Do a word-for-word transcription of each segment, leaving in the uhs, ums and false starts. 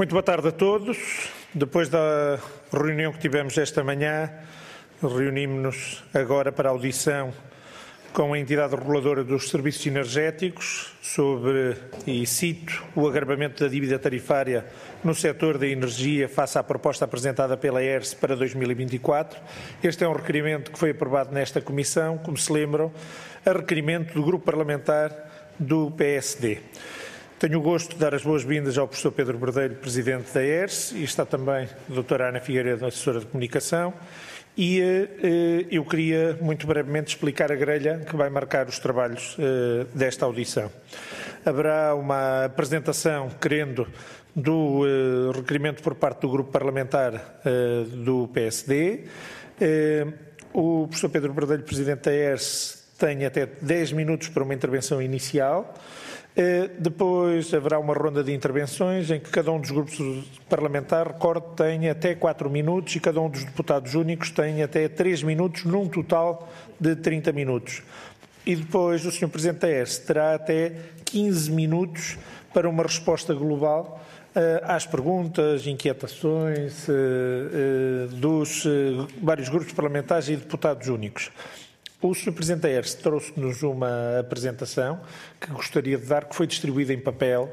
Muito boa tarde a todos. Depois da reunião que tivemos esta manhã, reunimos-nos agora para a audição com a entidade reguladora dos serviços energéticos sobre, e cito, o agravamento da dívida tarifária no setor da energia face à proposta apresentada pela E R S para dois mil e vinte e quatro. Este é um requerimento que foi aprovado nesta comissão, como se lembram, a requerimento do grupo parlamentar do P S D. Tenho o gosto de dar as boas-vindas ao professor Pedro Verdelho, presidente da E R S, e está também a doutora Ana Figueiredo, assessora de comunicação. E eh, eu queria, muito brevemente, explicar a grelha que vai marcar os trabalhos eh, desta audição. Haverá uma apresentação, querendo, do eh, requerimento por parte do grupo parlamentar eh, do P S D. Eh, o professor Pedro Verdelho, presidente da E R S, tem até dez minutos para uma intervenção inicial. Depois haverá uma ronda de intervenções em que cada um dos grupos parlamentares, recordo, tem até quatro minutos e cada um dos deputados únicos tem até três minutos, num total de trinta minutos. E depois o senhor Presidente da E R S terá até quinze minutos para uma resposta global às perguntas, inquietações dos vários grupos parlamentares e deputados únicos. O senhor Presidente da E R S trouxe-nos uma apresentação que gostaria de dar, que foi distribuída em papel,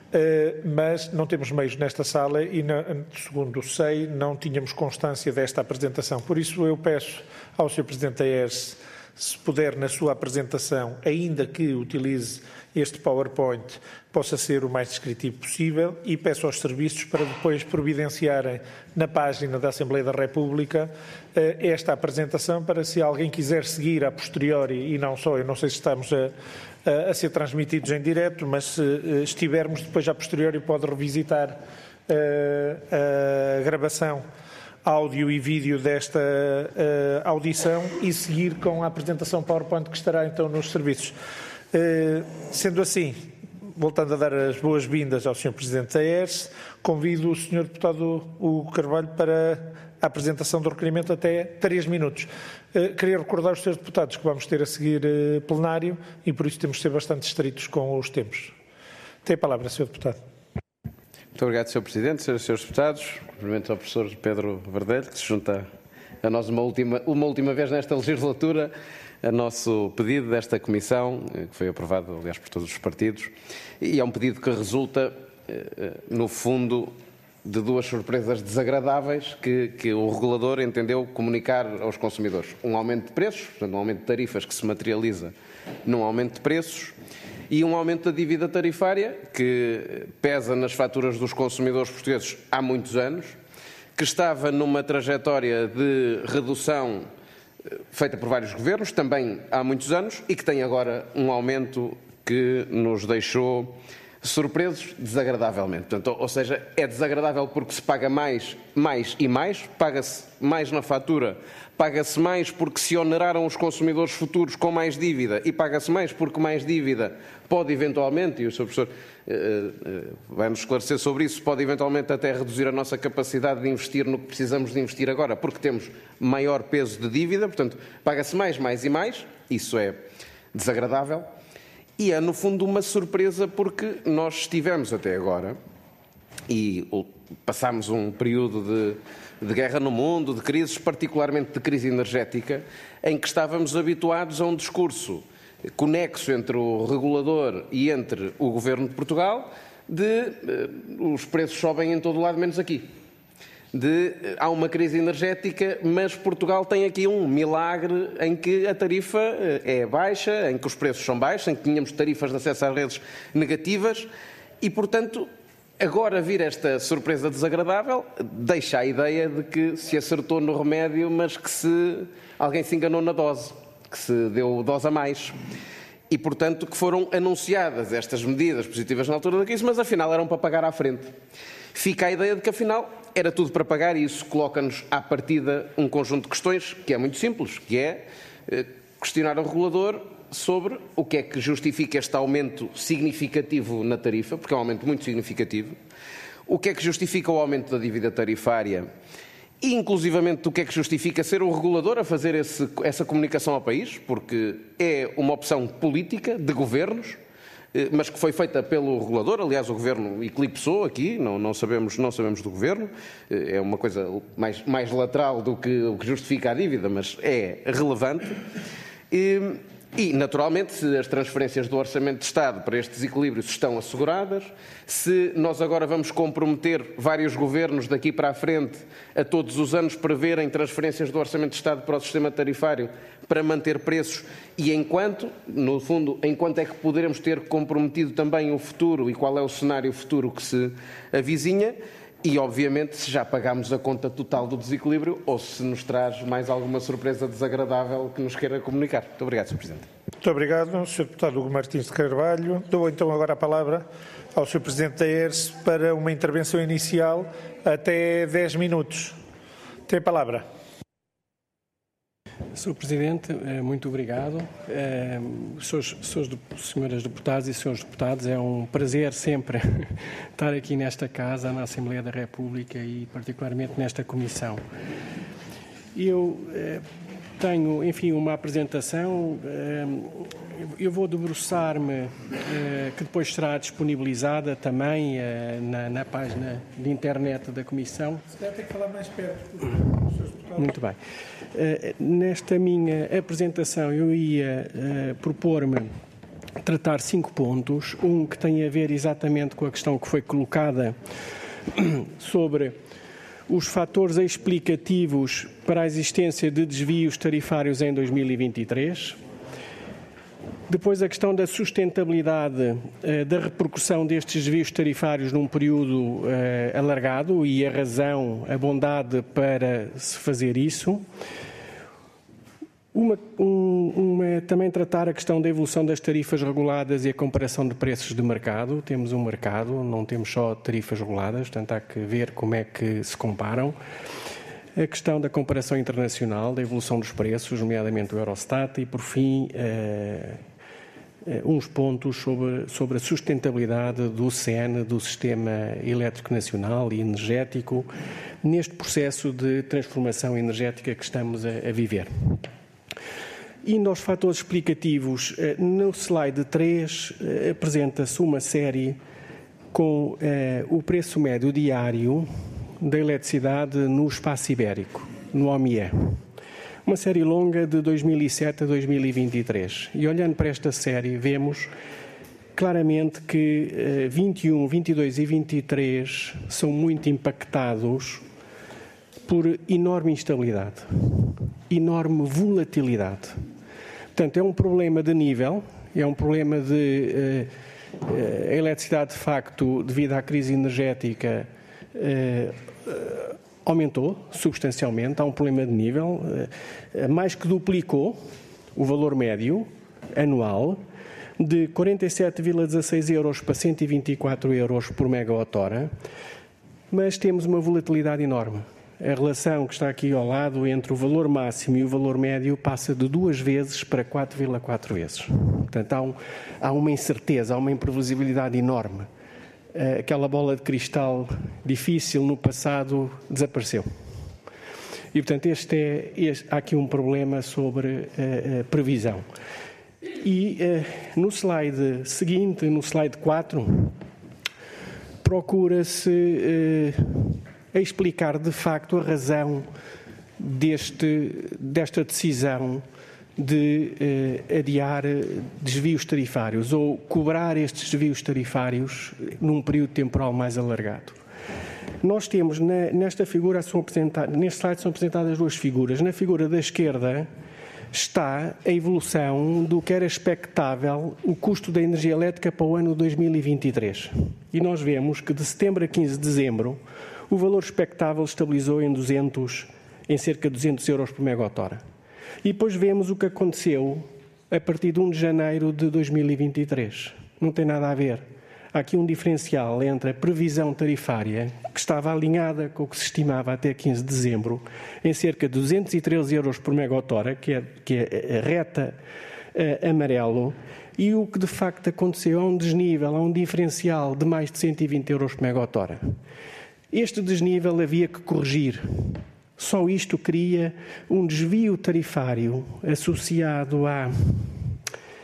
mas não temos meios nesta sala e, segundo sei, não tínhamos constância desta apresentação. Por isso eu peço ao senhor Presidente da E R S, se puder, na sua apresentação, ainda que utilize este PowerPoint, possa ser o mais descritivo possível, e peço aos serviços para depois providenciarem na página da Assembleia da República esta apresentação, para se alguém quiser seguir a posteriori, e não só, eu não sei se estamos a, a, a ser transmitidos em direto, mas se estivermos depois a posteriori pode revisitar a, a gravação áudio e vídeo desta uh, audição e seguir com a apresentação PowerPoint que estará então nos serviços. Uh, sendo assim, voltando a dar as boas-vindas ao senhor Presidente da E R S, convido o senhor Deputado Hugo Carvalho para a apresentação do requerimento até três minutos. Uh, queria recordar aos senhores deputados que vamos ter a seguir uh, plenário e por isso temos de ser bastante estritos com os tempos. Tem a palavra, senhor Deputado. Muito obrigado, senhor Presidente, senhoras e senhores deputados. Cumprimentos ao professor Pedro Verdelho, que se junta a nós uma última, uma última vez nesta legislatura, a nosso pedido desta comissão, que foi aprovado, aliás, por todos os partidos, e é um pedido que resulta, no fundo, de duas surpresas desagradáveis que, que o regulador entendeu comunicar aos consumidores. Um aumento de preços, portanto, um aumento de tarifas que se materializa num aumento de preços, e um aumento da dívida tarifária, que pesa nas faturas dos consumidores portugueses há muitos anos, que estava numa trajetória de redução feita por vários governos, também há muitos anos, e que tem agora um aumento que nos deixou surpresos desagradavelmente. Portanto, ou seja, é desagradável porque se paga mais, mais e mais, paga-se mais na fatura, paga-se mais porque se oneraram os consumidores futuros com mais dívida e paga-se mais porque mais dívida pode eventualmente, e o senhor professor uh, uh, vai-nos esclarecer sobre isso, pode eventualmente até reduzir a nossa capacidade de investir no que precisamos de investir agora, porque temos maior peso de dívida, portanto, paga-se mais, mais e mais, isso é desagradável. E é, no fundo, uma surpresa porque nós estivemos até agora, e passámos um período de, de guerra no mundo, de crises, particularmente de crise energética, em que estávamos habituados a um discurso conexo entre o regulador e entre o Governo de Portugal, de uh, os preços sobem em todo lado, menos aqui. De, há uma crise energética, mas Portugal tem aqui um milagre em que a tarifa é baixa, em que os preços são baixos, em que tínhamos tarifas de acesso às redes negativas e, portanto, agora vir esta surpresa desagradável deixa a ideia de que se acertou no remédio, mas que se alguém se enganou na dose, que se deu dose a mais. E, portanto, que foram anunciadas estas medidas positivas na altura da crise, mas afinal eram para pagar à frente. Fica a ideia de que afinal era tudo para pagar e isso coloca-nos à partida um conjunto de questões que é muito simples, que é questionar o regulador sobre o que é que justifica este aumento significativo na tarifa, porque é um aumento muito significativo, o que é que justifica o aumento da dívida tarifária e, inclusivamente, o que é que justifica ser o regulador a fazer esse, essa comunicação ao país, porque é uma opção política de governos, mas que foi feita pelo regulador. Aliás, o Governo eclipsou aqui, não, não, sabemos, não sabemos do Governo, é uma coisa mais, mais lateral do que o que justifica a dívida, mas é relevante. E, E, naturalmente, se as transferências do Orçamento de Estado para este desequilíbrio estão asseguradas, se nós agora vamos comprometer vários governos daqui para a frente a todos os anos preverem transferências do Orçamento de Estado para o sistema tarifário para manter preços e enquanto, no fundo, enquanto é que poderemos ter comprometido também o futuro e qual é o cenário futuro que se avizinha, e, obviamente, se já pagámos a conta total do desequilíbrio ou se nos traz mais alguma surpresa desagradável que nos queira comunicar. Muito obrigado, senhor Presidente. Muito obrigado, senhor Deputado Hugo Martins de Carvalho. Dou então agora a palavra ao senhor Presidente da E R S para uma intervenção inicial até dez minutos. Tem a palavra. senhor Presidente, muito obrigado. Senhoras deputadas e senhores deputados, é um prazer sempre estar aqui nesta casa, na Assembleia da República e particularmente nesta comissão. Eu tenho, enfim, uma apresentação, eu vou debruçar-me, que depois será disponibilizada também na, na página de internet da Comissão. Se calhar tem que falar mais perto. Muito bem. Nesta minha apresentação eu ia propor-me tratar cinco pontos. Um que tem a ver exatamente com a questão que foi colocada sobre os fatores explicativos para a existência de desvios tarifários em dois mil e vinte e três. Depois a questão da sustentabilidade eh, da repercussão destes desvios tarifários num período eh, alargado e a razão, a bondade para se fazer isso. Uma, um, uma, também tratar a questão da evolução das tarifas reguladas e a comparação de preços de mercado. Temos um mercado, não temos só tarifas reguladas, portanto há que ver como é que se comparam. A questão da comparação internacional, da evolução dos preços, nomeadamente o Eurostat, e por fim eh, uns pontos sobre, sobre a sustentabilidade do C N, do Sistema Elétrico Nacional e Energético, neste processo de transformação energética que estamos a, a viver. Indo aos fatores explicativos, no slide três apresenta-se uma série com eh, o preço médio diário da eletricidade no espaço ibérico, no O M I E. Uma série longa de dois mil e sete a dois mil e vinte e três. E olhando para esta série, vemos claramente que eh, vinte e um, vinte e dois e vinte e três são muito impactados por enorme instabilidade, enorme volatilidade. Portanto, é um problema de nível, é um problema de eh, a eletricidade, de facto, devido à crise energética, eh, aumentou substancialmente, há um problema de nível, eh, mais que duplicou o valor médio anual de quarenta e sete vírgula dezasseis euros para cento e vinte e quatro euros por megawatt-hora, mas temos uma volatilidade enorme. A relação que está aqui ao lado entre o valor máximo e o valor médio passa de duas vezes para quatro vírgula quatro vezes. Portanto, há, um, há uma incerteza, há uma imprevisibilidade enorme. Aquela bola de cristal difícil no passado desapareceu. E, portanto, este é, este, há aqui um problema sobre a, a previsão. E uh, no slide seguinte, no slide quatro, procura-se uh, a explicar de facto a razão deste, desta decisão de eh, adiar desvios tarifários ou cobrar estes desvios tarifários num período temporal mais alargado. Nós temos na, nesta figura, são neste slide são apresentadas duas figuras. Na figura da esquerda está a evolução do que era expectável o custo da energia elétrica para o ano dois mil e vinte e três. E nós vemos que de setembro a quinze de dezembro o valor expectável estabilizou em, duzentos, em cerca de duzentos euros por megawatt-hora. E depois vemos o que aconteceu a partir de um de janeiro de dois mil e vinte e três. Não tem nada a ver. Há aqui um diferencial entre a previsão tarifária, que estava alinhada com o que se estimava até quinze de dezembro, em cerca de duzentos e treze euros por megawatt-hora, que é, que é a reta uh, amarelo, e o que de facto aconteceu, há um desnível, há um diferencial de mais de cento e vinte euros por megawatt-hora. Este desnível havia que corrigir. Só isto cria um desvio tarifário associado à,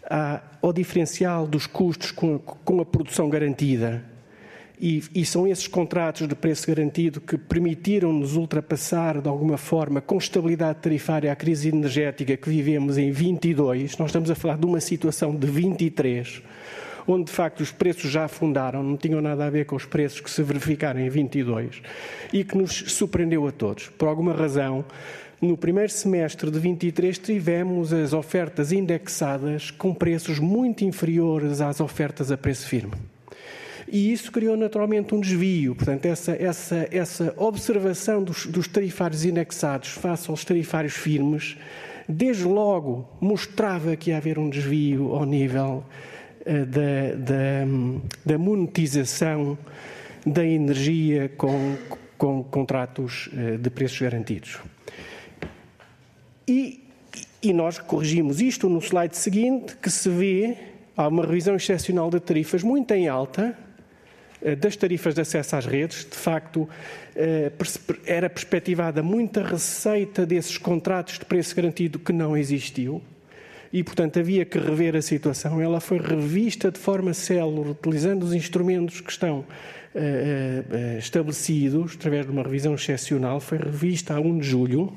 ao diferencial dos custos com a, com a produção garantida. E, e são esses contratos de preço garantido que permitiram-nos ultrapassar, de alguma forma, com estabilidade tarifária, a crise energética que vivemos em vinte e dois. Nós estamos a falar de uma situação de vinte e três, onde, de facto, os preços já afundaram, não tinham nada a ver com os preços que se verificaram em vinte e dois, e que nos surpreendeu a todos. Por alguma razão, no primeiro semestre de vinte e três, tivemos as ofertas indexadas com preços muito inferiores às ofertas a preço firme. E isso criou naturalmente um desvio. Portanto, essa, essa, essa observação dos, dos tarifários indexados face aos tarifários firmes, desde logo mostrava que ia haver um desvio ao nível uh, da, da, da monetização da energia com, com contratos uh, de preços garantidos. E, e nós corrigimos isto no slide seguinte, que se vê, há uma revisão excepcional de tarifas muito em alta, das tarifas de acesso às redes. De facto, era perspectivada muita receita desses contratos de preço garantido que não existiu e, portanto, havia que rever a situação. Ela foi revista de forma célere, utilizando os instrumentos que estão estabelecidos, através de uma revisão excepcional, foi revista a primeiro de julho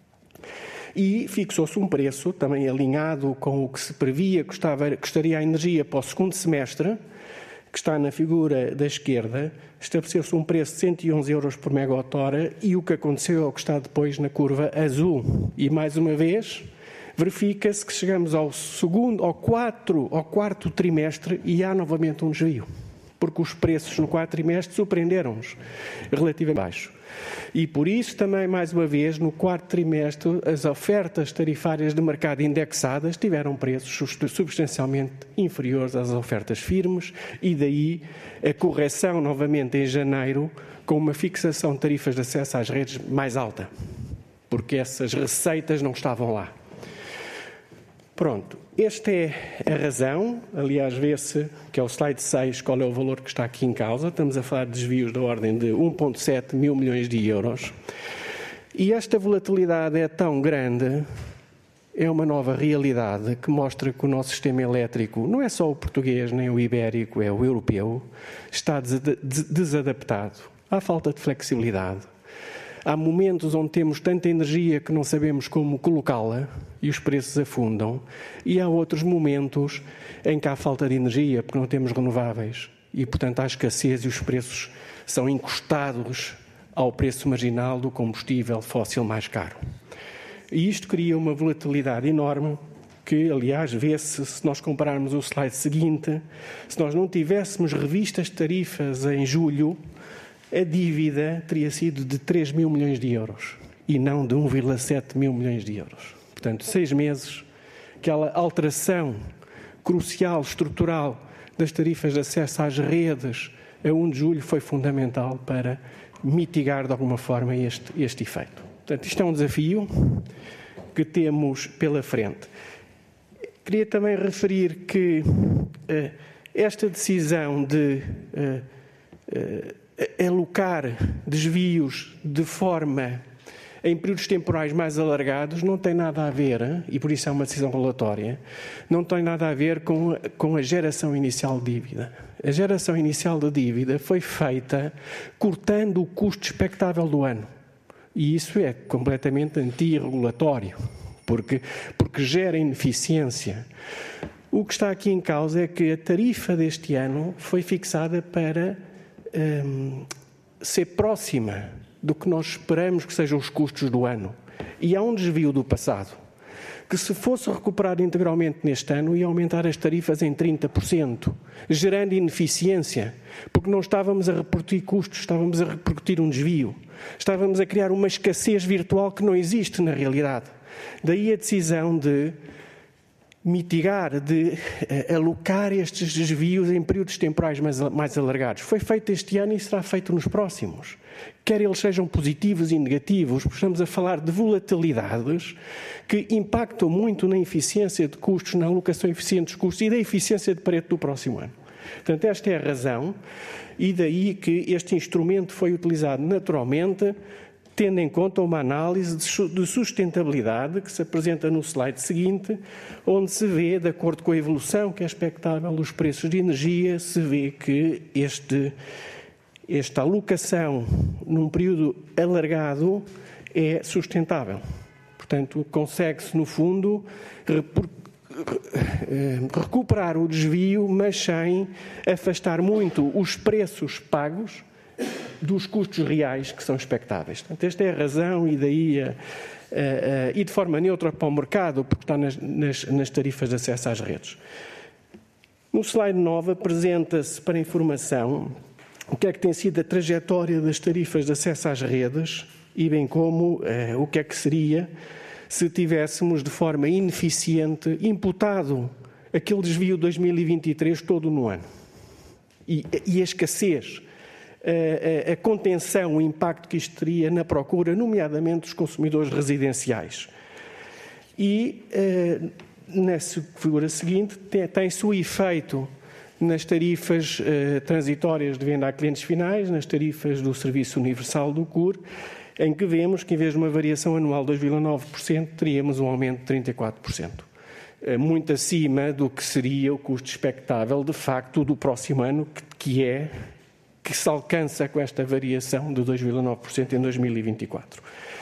e fixou-se um preço também alinhado com o que se previa que custaria a energia para o segundo semestre, que está na figura da esquerda. Estabeleceu-se um preço de cento e onze euros por megawatt-hora e o que aconteceu é o que está depois na curva azul. E, mais uma vez, verifica-se que chegamos ao segundo, ao, quatro, ao quarto trimestre e há novamente um desvio, porque os preços no quarto trimestre surpreenderam-nos relativamente baixo. E por isso também, mais uma vez, no quarto trimestre, as ofertas tarifárias de mercado indexadas tiveram preços substancialmente inferiores às ofertas firmes e daí a correção novamente em janeiro com uma fixação de tarifas de acesso às redes mais alta, porque essas receitas não estavam lá. Pronto, esta é a razão. Aliás, vê-se que é o slide seis, qual é o valor que está aqui em causa. Estamos a falar de desvios da ordem de um vírgula sete mil milhões de euros. E esta volatilidade é tão grande, é uma nova realidade que mostra que o nosso sistema elétrico, não é só o português nem o ibérico, é o europeu, está desadaptado. Há falta de flexibilidade. Há momentos onde temos tanta energia que não sabemos como colocá-la e os preços afundam. E há outros momentos em que há falta de energia porque não temos renováveis. E, portanto, há escassez e os preços são encostados ao preço marginal do combustível fóssil mais caro. E isto cria uma volatilidade enorme que, aliás, vê-se, se nós compararmos o slide seguinte, se nós não tivéssemos revistas tarifas em julho, a dívida teria sido de três mil milhões de euros e não de um vírgula sete mil milhões de euros. Portanto, seis meses, aquela alteração crucial, estrutural das tarifas de acesso às redes a primeiro de julho foi fundamental para mitigar de alguma forma este, este efeito. Portanto, isto é um desafio que temos pela frente. Queria também referir que uh, esta decisão de uh, uh, alocar desvios de forma em períodos temporais mais alargados não tem nada a ver, e por isso é uma decisão relatória, não tem nada a ver com, com a geração inicial de dívida. A geração inicial de dívida foi feita cortando o custo expectável do ano. E isso é completamente antirregulatório, porque, porque gera ineficiência. O que está aqui em causa é que a tarifa deste ano foi fixada para Um, ser próxima do que nós esperamos que sejam os custos do ano. E há um desvio do passado, que se fosse recuperado integralmente neste ano, ia aumentar as tarifas em trinta por cento, gerando ineficiência, porque não estávamos a repercutir custos, estávamos a repercutir um desvio. Estávamos a criar uma escassez virtual que não existe na realidade. Daí a decisão de mitigar, de uh, alocar estes desvios em períodos temporais mais, mais alargados. Foi feito este ano e será feito nos próximos. Quer eles sejam positivos e negativos, porque estamos a falar de volatilidades que impactam muito na eficiência de custos, na alocação eficiente dos custos e da eficiência de Pareto do próximo ano. Portanto, esta é a razão e daí que este instrumento foi utilizado naturalmente tendo em conta uma análise de sustentabilidade que se apresenta no slide seguinte, onde se vê, de acordo com a evolução que é expectável dos preços de energia, se vê que este, esta alocação num período alargado é sustentável. Portanto, consegue-se, no fundo, recuperar o desvio, mas sem afastar muito os preços pagos dos custos reais que são expectáveis. Portanto, esta é a razão, e daí a, a, a, e de forma neutra para o mercado, porque está nas, nas, nas tarifas de acesso às redes. No slide nove apresenta-se para informação o que é que tem sido a trajetória das tarifas de acesso às redes e bem como eh, o que é que seria se tivéssemos de forma ineficiente imputado aquele desvio de dois mil e vinte e três todo no ano. E, e a escassez, a, a, a contenção, o impacto que isto teria na procura, nomeadamente dos consumidores residenciais. E eh, na figura seguinte tem-se o efeito nas tarifas eh, transitórias de venda a clientes finais, nas tarifas do Serviço Universal do C U R, em que vemos que, em vez de uma variação anual de dois vírgula nove por cento, teríamos um aumento de trinta e quatro por cento. Muito acima do que seria o custo expectável, de facto, do próximo ano, que é, que se alcança com esta variação de dois vírgula nove por cento em dois mil e vinte e quatro.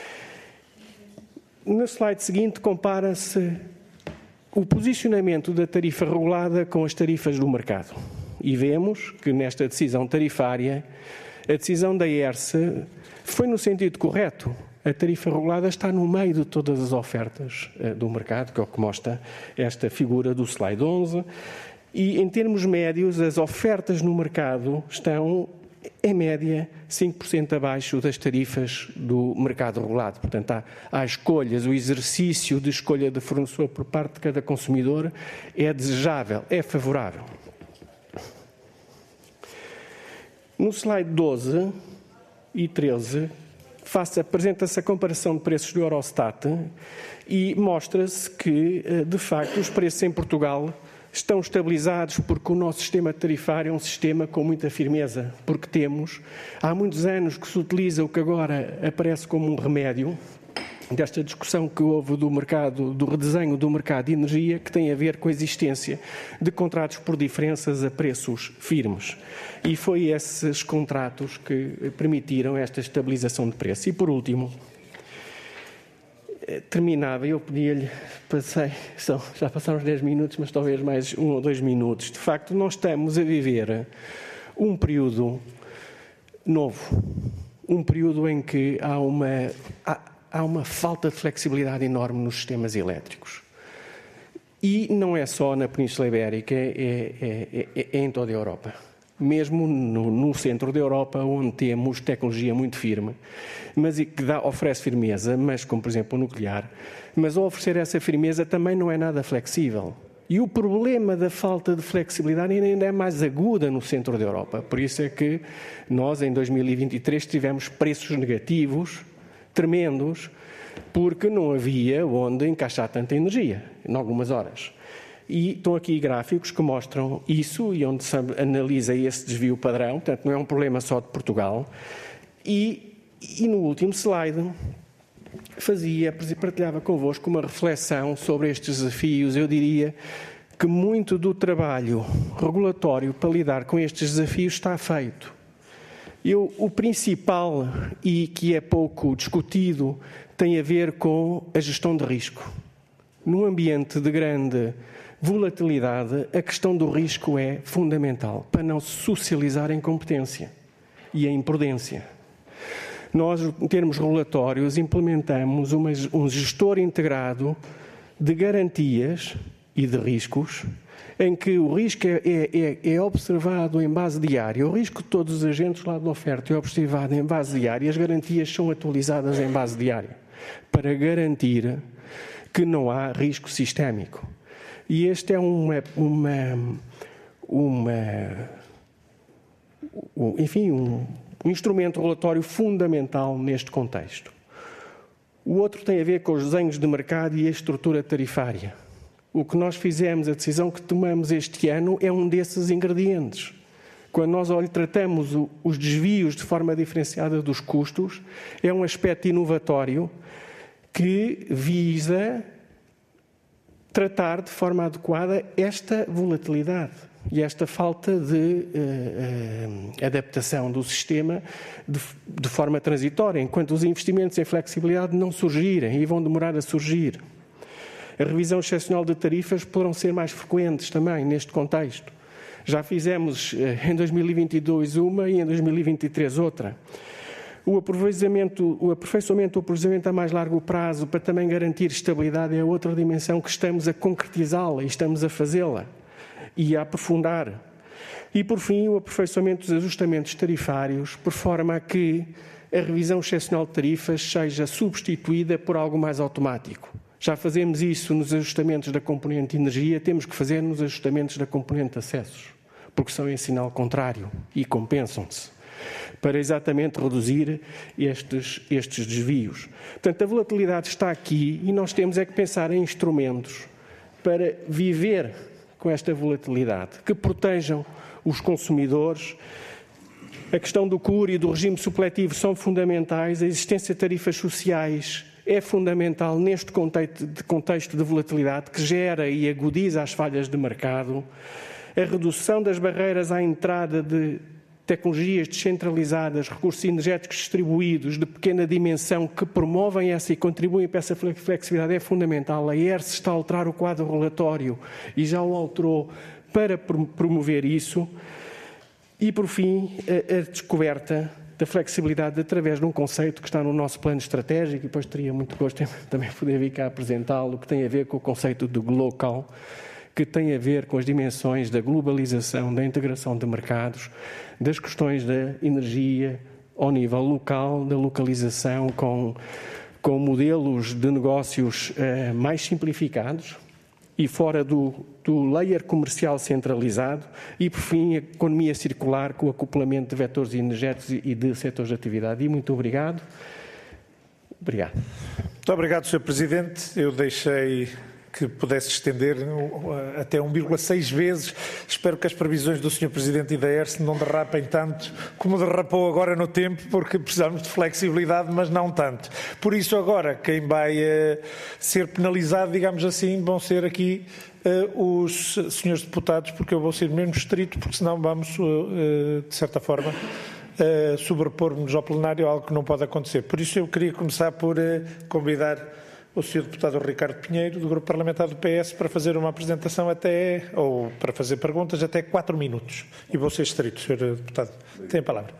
No slide seguinte, compara-se o posicionamento da tarifa regulada com as tarifas do mercado. E vemos que, nesta decisão tarifária, a decisão da E R S E foi no sentido correto. A tarifa regulada está no meio de todas as ofertas uh, do mercado, que é o que mostra esta figura do slide onze. E, em termos médios, as ofertas no mercado estão, em média, cinco por cento abaixo das tarifas do mercado regulado. Portanto, há, há escolhas, o exercício de escolha de fornecedor por parte de cada consumidor é desejável, é favorável. No slide doze e treze, apresenta-se a comparação de preços do Eurostat e mostra-se que, de facto, os preços em Portugal estão estabilizados porque o nosso sistema tarifário é um sistema com muita firmeza, porque temos, há muitos anos que se utiliza o que agora aparece como um remédio desta discussão que houve do mercado, do redesenho do mercado de energia, que tem a ver com a existência de contratos por diferenças a preços firmes. E foi esses contratos que permitiram esta estabilização de preço. E, por último, terminava, eu pedia-lhe, passei, são, já passaram uns dez minutos, mas talvez mais um ou dois minutos. De facto, nós estamos a viver um período novo, um período em que há uma... Há, Há uma falta de flexibilidade enorme nos sistemas elétricos. E não é só na Península Ibérica, é, é, é, é em toda a Europa. Mesmo no, no centro da Europa, onde temos tecnologia muito firme, mas que dá, oferece firmeza, mas como, por exemplo, o nuclear. Mas ao oferecer essa firmeza também não é nada flexível. E o problema da falta de flexibilidade ainda é mais aguda no centro da Europa. Por isso é que nós, em dois mil e vinte e três, tivemos preços negativos tremendos, porque não havia onde encaixar tanta energia, em algumas horas. E estão aqui gráficos que mostram isso e onde se analisa esse desvio padrão, portanto não é um problema só de Portugal. E, e no último slide fazia, partilhava convosco uma reflexão sobre estes desafios. Eu diria que muito do trabalho regulatório para lidar com estes desafios está feito. Eu, o principal, e que é pouco discutido, tem a ver com a gestão de risco. Num ambiente de grande volatilidade, a questão do risco é fundamental para não se socializar a incompetência e a imprudência. Nós, em termos regulatórios, implementamos uma, um gestor integrado de garantias e de riscos, em que o risco é, é, é observado em base diária, o risco de todos os agentes lá da oferta é observado em base diária e as garantias são atualizadas em base diária, para garantir que não há risco sistémico. E este é uma, uma, uma enfim, um, um instrumento regulatório fundamental neste contexto. O outro tem a ver com os desenhos de mercado e a estrutura tarifária. O que nós fizemos, a decisão que tomamos este ano, é um desses ingredientes. quando nós tratamos os desvios de forma diferenciada dos custos, é um aspecto inovatório que visa tratar de forma adequada esta volatilidade e esta falta de uh, uh, adaptação do sistema de, de forma transitória, enquanto os investimentos em flexibilidade não surgirem e vão demorar a surgir. A revisão excepcional de tarifas poderão ser mais frequentes também neste contexto. Já fizemos uh, em dois mil e vinte e dois uma e em dois mil e vinte e três outra. O aperfeiçoamento, o aperfeiçoamento, o processamento a mais largo prazo para também garantir estabilidade é outra dimensão que estamos a concretizá-la e estamos a fazê-la e a aprofundar. E, por fim, o aperfeiçoamento dos ajustamentos tarifários, por forma a que a revisão excepcional de tarifas seja substituída por algo mais automático. Já fazemos isso nos ajustamentos da componente de energia, temos que fazer nos ajustamentos da componente de acessos, porque são em sinal contrário e compensam-se, para exatamente reduzir estes, estes desvios. Portanto, a volatilidade está aqui e nós temos é que pensar em instrumentos para viver com esta volatilidade, que protejam os consumidores. A questão do C U R e do regime supletivo são fundamentais, a existência de tarifas sociais é fundamental neste contexto de, contexto de volatilidade que gera e agudiza as falhas de mercado, a redução das barreiras à entrada de tecnologias descentralizadas, recursos energéticos distribuídos de pequena dimensão que promovem essa e contribuem para essa flexibilidade é fundamental. A E R S está a alterar o quadro regulatório e já o alterou para promover isso. E, por fim, a, a descoberta da flexibilidade através de um conceito que está no nosso plano estratégico, e depois teria muito gosto em também poder vir cá apresentá-lo, que tem a ver com o conceito do local, que tem a ver com as dimensões da globalização, da integração de mercados, das questões da energia ao nível local, da localização, com, com modelos de negócios eh, mais simplificados e fora do, do layer comercial centralizado e, por fim, a economia circular com o acoplamento de vetores energéticos e de setores de atividade. E muito obrigado. Obrigado. Muito obrigado, senhor Presidente. Eu deixei que pudesse estender até um vírgula seis vezes. Espero que as previsões do senhor Presidente e da E R S não derrapem tanto como derrapou agora no tempo, porque precisamos de flexibilidade, mas não tanto. Por isso agora, quem vai uh, ser penalizado, digamos assim, vão ser aqui uh, os senhores deputados, porque eu vou ser menos estrito, porque senão vamos, uh, de certa forma, uh, sobrepor-nos ao plenário, algo que não pode acontecer. Por isso eu queria começar por uh, convidar o senhor deputado Ricardo Pinheiro, do Grupo Parlamentar do P S, para fazer uma apresentação até, ou para fazer perguntas até quatro minutos. E vou ser estrito, senhor deputado. Tem a palavra.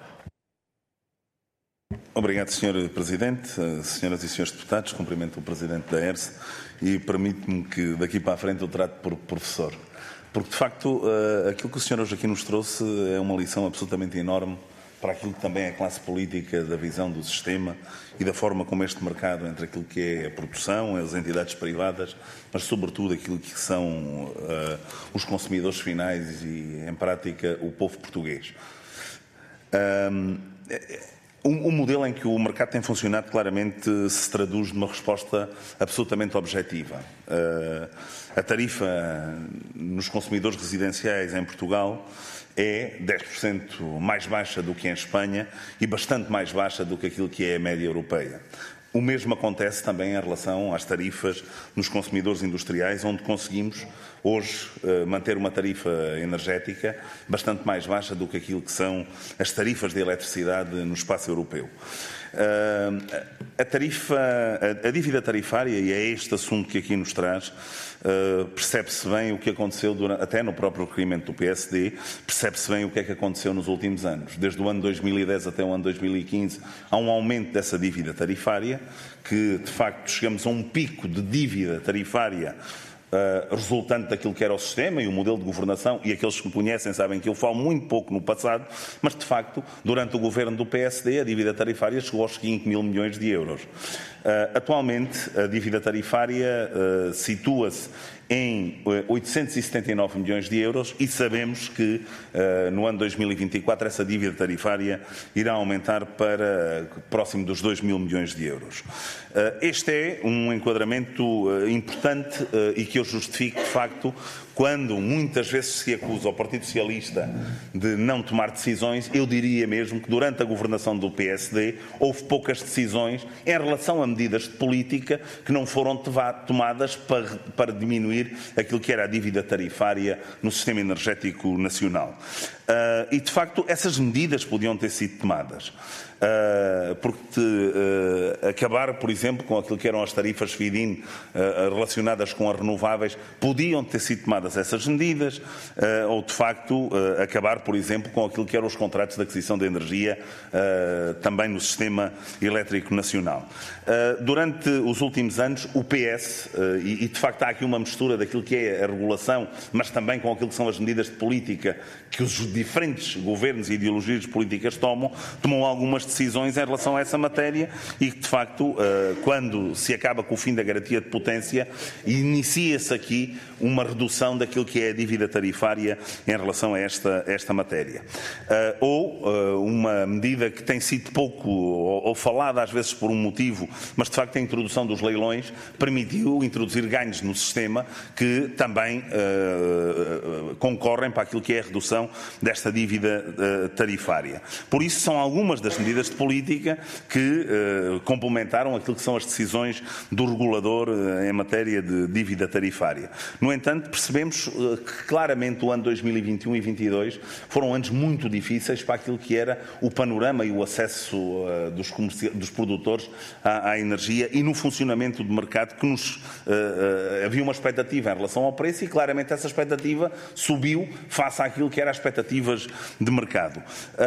Obrigado, senhor Presidente. Senhoras e senhores deputados, cumprimento o Presidente da E R S e permite-me que daqui para a frente eu trate por professor. Porque, de facto, aquilo que o senhor hoje aqui nos trouxe é uma lição absolutamente enorme para aquilo que também é a classe política da visão do sistema e da forma como este mercado, entre aquilo que é a produção, as entidades privadas, mas sobretudo aquilo que são uh, os consumidores finais e, em prática, o povo português. Um, um modelo em que o mercado tem funcionado claramente se traduz numa resposta absolutamente objetiva. Uh, a tarifa nos consumidores residenciais em Portugal é dez por cento mais baixa do que em Espanha e bastante mais baixa do que aquilo que é a média europeia. O mesmo acontece também em relação às tarifas nos consumidores industriais, onde conseguimos hoje manter uma tarifa energética bastante mais baixa do que aquilo que são as tarifas de eletricidade no espaço europeu. A tarifa, a dívida tarifária, e é este assunto que aqui nos traz, percebe-se bem o que aconteceu, durante, até no próprio requerimento do P S D, percebe-se bem o que é que aconteceu nos últimos anos. Desde o ano dois mil e dez até o ano dois mil e quinze, há um aumento dessa dívida tarifária, que de facto chegamos a um pico de dívida tarifária Uh, resultante daquilo que era o sistema e o modelo de governação, e aqueles que me conhecem sabem que eu falo muito pouco no passado, mas de facto, durante o governo do P S D, a dívida tarifária chegou aos cinco mil milhões de euros. Uh, atualmente, a dívida tarifária uh, situa-se em oitocentos e setenta e nove milhões de euros e sabemos que uh, no ano dois mil e vinte e quatro essa dívida tarifária irá aumentar para próximo dos dois mil milhões de euros. Uh, este é um enquadramento uh, importante uh, e que eu justifico, de facto, quando muitas vezes se acusa o Partido Socialista de não tomar decisões, eu diria mesmo que durante a governação do P S D houve poucas decisões em relação a medidas de política que não foram tomadas para, para diminuir aquilo que era a dívida tarifária no sistema energético nacional. Uh, e, de facto, essas medidas podiam ter sido tomadas. Uh, porque uh, acabar, por exemplo, com aquilo que eram as tarifas feed-in uh, relacionadas com as renováveis, podiam ter sido tomadas essas medidas, uh, ou de facto uh, acabar, por exemplo, com aquilo que eram os contratos de aquisição de energia uh, também no sistema elétrico nacional. Uh, durante os últimos anos, o P S, uh, e, e de facto há aqui uma mistura daquilo que é a regulação, mas também com aquilo que são as medidas de política que os diferentes governos e ideologias políticas tomam, tomam algumas decisões em relação a essa matéria e que, de facto, quando se acaba com o fim da garantia de potência, inicia-se aqui uma redução daquilo que é a dívida tarifária em relação a esta, esta matéria. Ou uma medida que tem sido pouco ou falada às vezes por um motivo, mas de facto a introdução dos leilões permitiu introduzir ganhos no sistema que também concorrem para aquilo que é a redução desta dívida tarifária. Por isso são algumas das medidas de política que eh, complementaram aquilo que são as decisões do regulador eh, em matéria de dívida tarifária. No entanto, percebemos eh, que claramente o ano dois mil e vinte e um e vinte e dois foram anos muito difíceis para aquilo que era o panorama e o acesso eh, dos, dos produtores à, à energia e no funcionamento do mercado que nos eh, eh, havia uma expectativa em relação ao preço e claramente essa expectativa subiu face àquilo que eram as expectativas de mercado.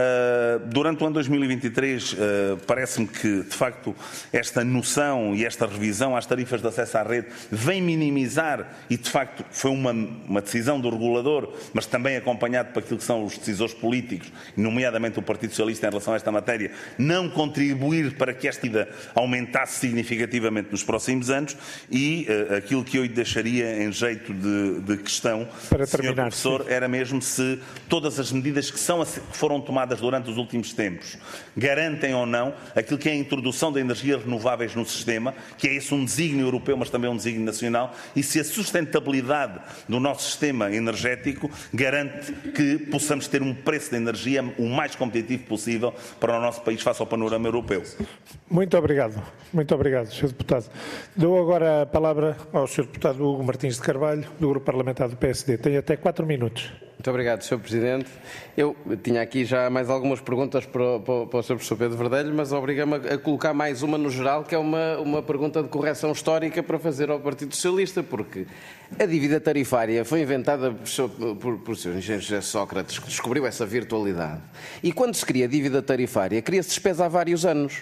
Uh, durante o ano dois mil e vinte e três, uh, parece-me que, de facto, esta noção e esta revisão às tarifas de acesso à rede vem minimizar, e de facto foi uma, uma decisão do regulador, mas também acompanhado por aquilo que são os decisores políticos, nomeadamente o Partido Socialista em relação a esta matéria, não contribuir para que esta ida aumentasse significativamente nos próximos anos e uh, aquilo que eu lhe deixaria em jeito de, de questão, para senhor terminar, professor, sim, era mesmo se todas as medidas que, são, que foram tomadas durante os últimos tempos garantem ou não aquilo que é a introdução de energias renováveis no sistema, que é esse um desígnio europeu, mas também um desígnio nacional, e se a sustentabilidade do nosso sistema energético garante que possamos ter um preço de energia o mais competitivo possível para o nosso país face ao panorama europeu. Muito obrigado. Muito obrigado, senhor Deputado. Dou agora a palavra ao senhor Deputado Hugo Martins de Carvalho, do Grupo Parlamentar do P S D. Tem até quatro minutos. Muito obrigado, senhor Presidente. Eu tinha aqui já mais algumas perguntas para o, para o senhor Professor Pedro Verdelho, mas obriga-me a colocar mais uma no geral, que é uma, uma pergunta de correção histórica para fazer ao Partido Socialista, porque a dívida tarifária foi inventada por, por, por o senhor engenheiro José Sócrates, que descobriu essa virtualidade. E quando se cria a dívida tarifária, cria-se despesa há vários anos.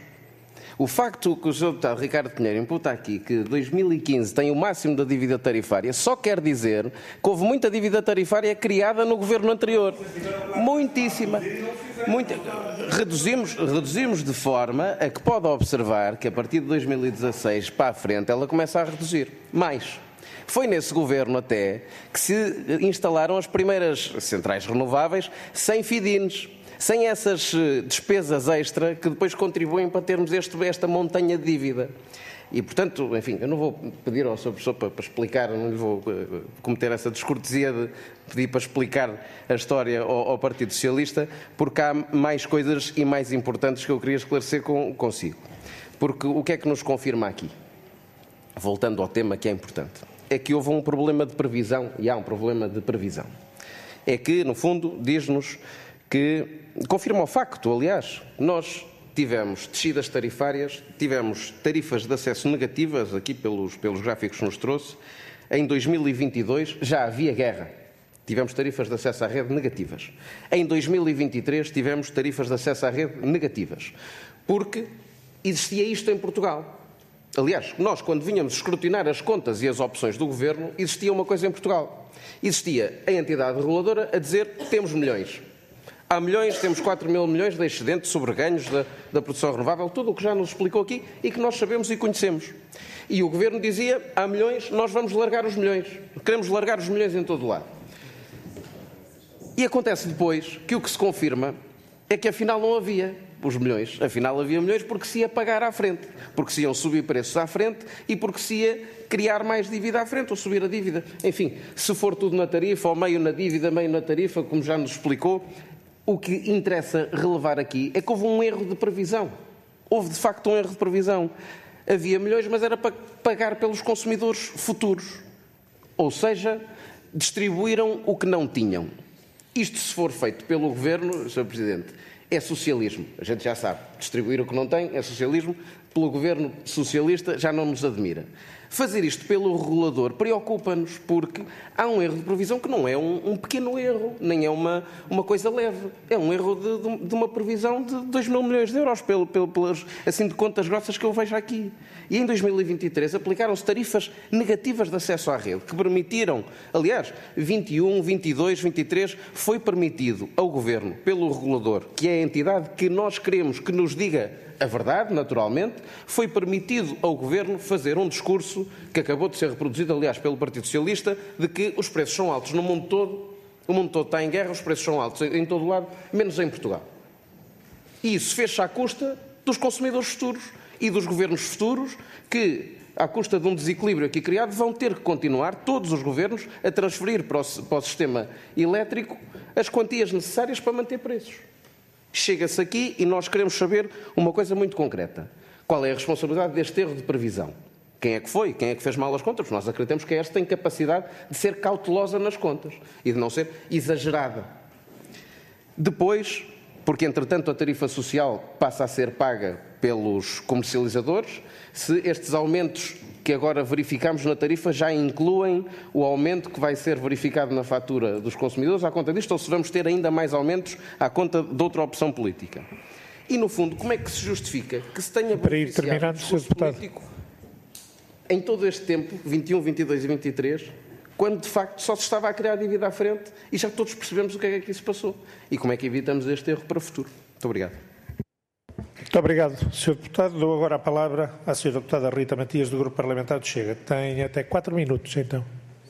O facto que o senhor Deputado Ricardo Pinheiro imputa aqui que dois mil e quinze tem o máximo da dívida tarifária só quer dizer que houve muita dívida tarifária criada no governo anterior. Muitíssima. Muita. Reduzimos, reduzimos de forma a que pode observar que a partir de dois mil e dezasseis para a frente ela começa a reduzir. Mais. Foi nesse governo até que se instalaram as primeiras centrais renováveis sem feed-ins. Sem essas despesas extra que depois contribuem para termos este, esta montanha de dívida. E, portanto, enfim, eu não vou pedir ao senhor Professor para, para explicar, não lhe vou cometer essa descortesia de pedir para explicar a história ao, ao Partido Socialista, porque há mais coisas e mais importantes que eu queria esclarecer com, consigo. Porque o que é que nos confirma aqui? Voltando ao tema que é importante. É que houve um problema de previsão, e há um problema de previsão. É que, no fundo, diz-nos que confirma o facto, aliás, nós tivemos descidas tarifárias, tivemos tarifas de acesso negativas, aqui pelos, pelos gráficos que nos trouxe, em dois mil e vinte e dois já havia guerra, tivemos tarifas de acesso à rede negativas. Em dois mil e vinte e três tivemos tarifas de acesso à rede negativas, porque existia isto em Portugal. Aliás, nós quando vinhamos escrutinar as contas e as opções do Governo, existia uma coisa em Portugal. Existia a entidade reguladora a dizer que temos milhões. Há milhões, temos quatro mil milhões de excedentes sobre ganhos da, da produção renovável, tudo o que já nos explicou aqui e que nós sabemos e conhecemos. E o Governo dizia, há milhões, nós vamos largar os milhões. Queremos largar os milhões em todo o lado. E acontece depois que o que se confirma é que afinal não havia. os milhões. Afinal, havia milhões porque se ia pagar à frente, porque se iam subir preços à frente e porque se ia criar mais dívida à frente ou subir a dívida. Enfim, se for tudo na tarifa ou meio na dívida, meio na tarifa, como já nos explicou, o que interessa relevar aqui é que houve um erro de previsão. Houve, de facto, um erro de previsão. Havia milhões, mas era para pagar pelos consumidores futuros. Ou seja, distribuíram o que não tinham. Isto, se for feito pelo Governo, senhor Presidente, é socialismo. A gente já sabe. Distribuir o que não tem é socialismo. Pelo Governo socialista já não nos admira. Fazer isto pelo regulador preocupa-nos porque há um erro de previsão que não é um, um pequeno erro, nem é uma, uma coisa leve. É um erro de, de, de uma previsão de dois mil milhões de euros, pelo, pelo, pelas assim, de contas grossas que eu vejo aqui. E em dois mil e vinte e três aplicaram-se tarifas negativas de acesso à rede, que permitiram, aliás, vinte e um, vinte e dois, vinte e três, foi permitido ao Governo, pelo regulador, que é a entidade que nós queremos que nos diga a verdade, naturalmente, foi permitido ao Governo fazer um discurso que acabou de ser reproduzido, aliás, pelo Partido Socialista, de que os preços são altos no mundo todo, o mundo todo está em guerra, os preços são altos em todo o lado, menos em Portugal. E isso fez-se à custa dos consumidores futuros e dos governos futuros que, à custa de um desequilíbrio aqui criado, vão ter que continuar, todos os governos, a transferir para o, para o sistema elétrico as quantias necessárias para manter preços. Chega-se aqui e nós queremos saber uma coisa muito concreta. Qual é a responsabilidade deste erro de previsão? Quem é que foi? Quem é que fez mal as contas? Nós acreditamos que a E R S tem capacidade de ser cautelosa nas contas e de não ser exagerada. Depois, porque entretanto a tarifa social passa a ser paga pelos comercializadores, se estes aumentos que agora verificamos na tarifa já incluem o aumento que vai ser verificado na fatura dos consumidores à conta disto, ou se vamos ter ainda mais aumentos à conta de outra opção política. E, no fundo, como é que se justifica que se tenha beneficiado o discurso político em todo este tempo, vinte e um, vinte e dois e vinte e três, quando, de facto, só se estava a criar dívida à frente e já todos percebemos o que é que aqui se passou e como é que evitamos este erro para o futuro. Muito obrigado. Muito obrigado, senhor Deputado. Dou agora a palavra à senhora Deputada Rita Matias, do Grupo Parlamentar do Chega. Tem até quatro minutos, então.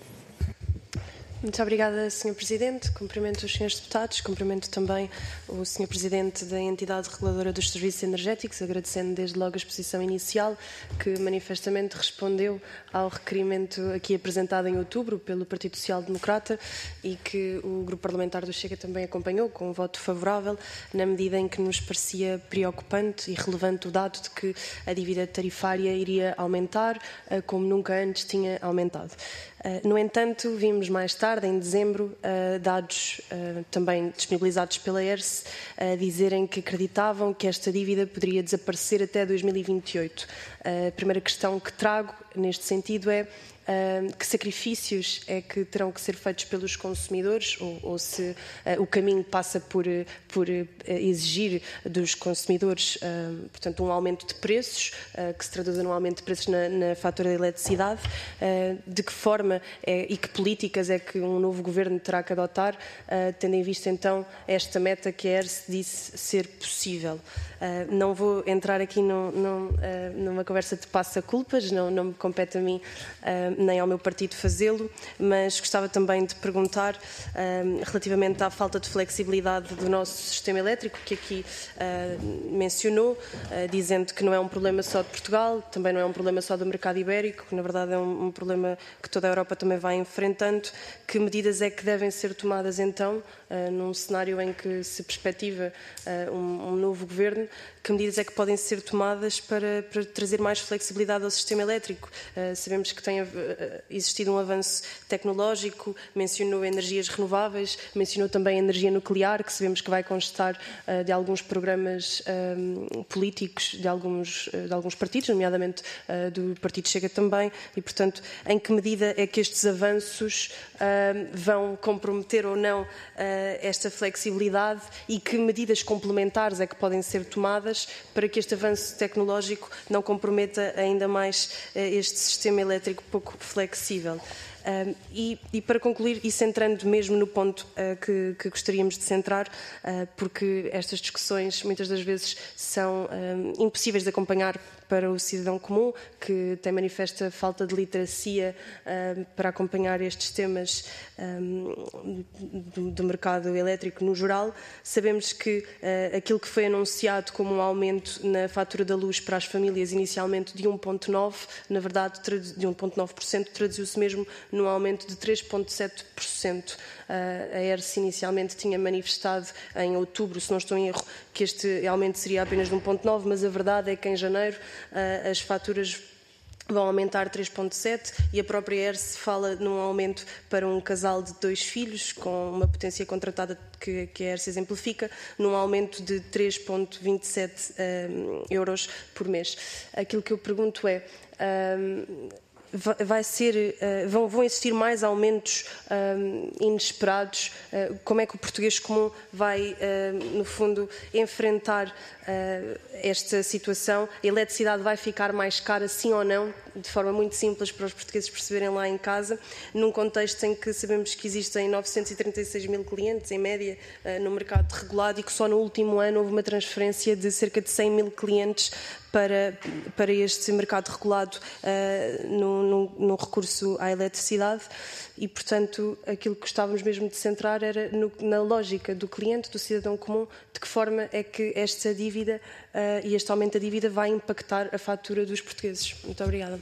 Muito obrigada, senhor Presidente. Cumprimento os senhores deputados, cumprimento também o senhor Presidente da Entidade Reguladora dos Serviços Energéticos, agradecendo desde logo a exposição inicial, que manifestamente respondeu ao requerimento aqui apresentado em outubro pelo Partido Social Democrata e que o Grupo Parlamentar do Chega também acompanhou com um voto favorável, na medida em que nos parecia preocupante e relevante o dado de que a dívida tarifária iria aumentar, como nunca antes tinha aumentado. No entanto, vimos mais tarde, em dezembro, dados também disponibilizados pela E R S a dizerem que acreditavam que esta dívida poderia desaparecer até dois mil e vinte e oito. A primeira questão que trago neste sentido é Uh, que sacrifícios é que terão que ser feitos pelos consumidores ou, ou se uh, o caminho passa por, por uh, exigir dos consumidores, uh, portanto, um aumento de preços, uh, que se traduz num aumento de preços na, na fatura da eletricidade, uh, de que forma é, e que políticas é que um novo governo terá que adotar, uh, tendo em vista então esta meta que a E R S disse ser possível. Uh, não vou entrar aqui no, no, uh, numa conversa de passa-culpas, não, não me compete a mim uh, nem ao meu partido fazê-lo, mas gostava também de perguntar uh, relativamente à falta de flexibilidade do nosso sistema elétrico, que aqui uh, mencionou, uh, dizendo que não é um problema só de Portugal, também não é um problema só do mercado ibérico, que na verdade é um, um problema que toda a Europa também vai enfrentando. Que medidas é que devem ser tomadas então, uh, num cenário em que se perspectiva uh, um, um novo governo, que medidas é que podem ser tomadas para, para trazer mais flexibilidade ao sistema elétrico? Uh, sabemos que tem uh, existido um avanço tecnológico, mencionou energias renováveis, mencionou também a energia nuclear, que sabemos que vai constar uh, de alguns programas um, políticos de alguns, uh, de alguns partidos, nomeadamente uh, do Partido Chega também, e portanto, em que medida é que estes avanços uh, vão comprometer ou não uh, esta flexibilidade e que medidas complementares é que podem ser tomadas para que este avanço tecnológico não comprometa ainda mais este sistema elétrico pouco flexível. Um, e, e para concluir, e centrando mesmo no ponto uh, que, que gostaríamos de centrar, uh, porque estas discussões muitas das vezes são um, impossíveis de acompanhar para o cidadão comum, que tem manifesta falta de literacia um, para acompanhar estes temas um, do, do mercado elétrico no geral. Sabemos que uh, aquilo que foi anunciado como um aumento na fatura da luz para as famílias inicialmente de um vírgula nove por cento, na verdade de um vírgula nove por cento, traduziu-se mesmo num aumento de três vírgula sete por cento. Uh, a E R S inicialmente tinha manifestado em outubro, se não estou em erro, que este aumento seria apenas de um vírgula nove por cento, mas a verdade é que em janeiro uh, as faturas vão aumentar três vírgula sete por cento e a própria E R S fala num aumento para um casal de dois filhos, com uma potência contratada que, que a E R S exemplifica, num aumento de três vírgula vinte e sete um, euros por mês. Aquilo que eu pergunto é... Um, vai ser, uh, vão, vão existir mais aumentos um, inesperados? Uh, como é que o português comum vai, uh, no fundo, enfrentar uh, esta situação? A eletricidade vai ficar mais cara, sim ou não? De forma muito simples para os portugueses perceberem lá em casa, num contexto em que sabemos que existem novecentos e trinta e seis mil clientes, em média, uh, no mercado regulado, e que só no último ano houve uma transferência de cerca de cem mil clientes para, para este mercado regulado uh, no, no, no recurso à eletricidade. E, portanto, aquilo que gostávamos mesmo de centrar era no, na lógica do cliente, do cidadão comum, de que forma é que esta dívida uh, e este aumento da dívida vai impactar a fatura dos portugueses. Muito obrigada.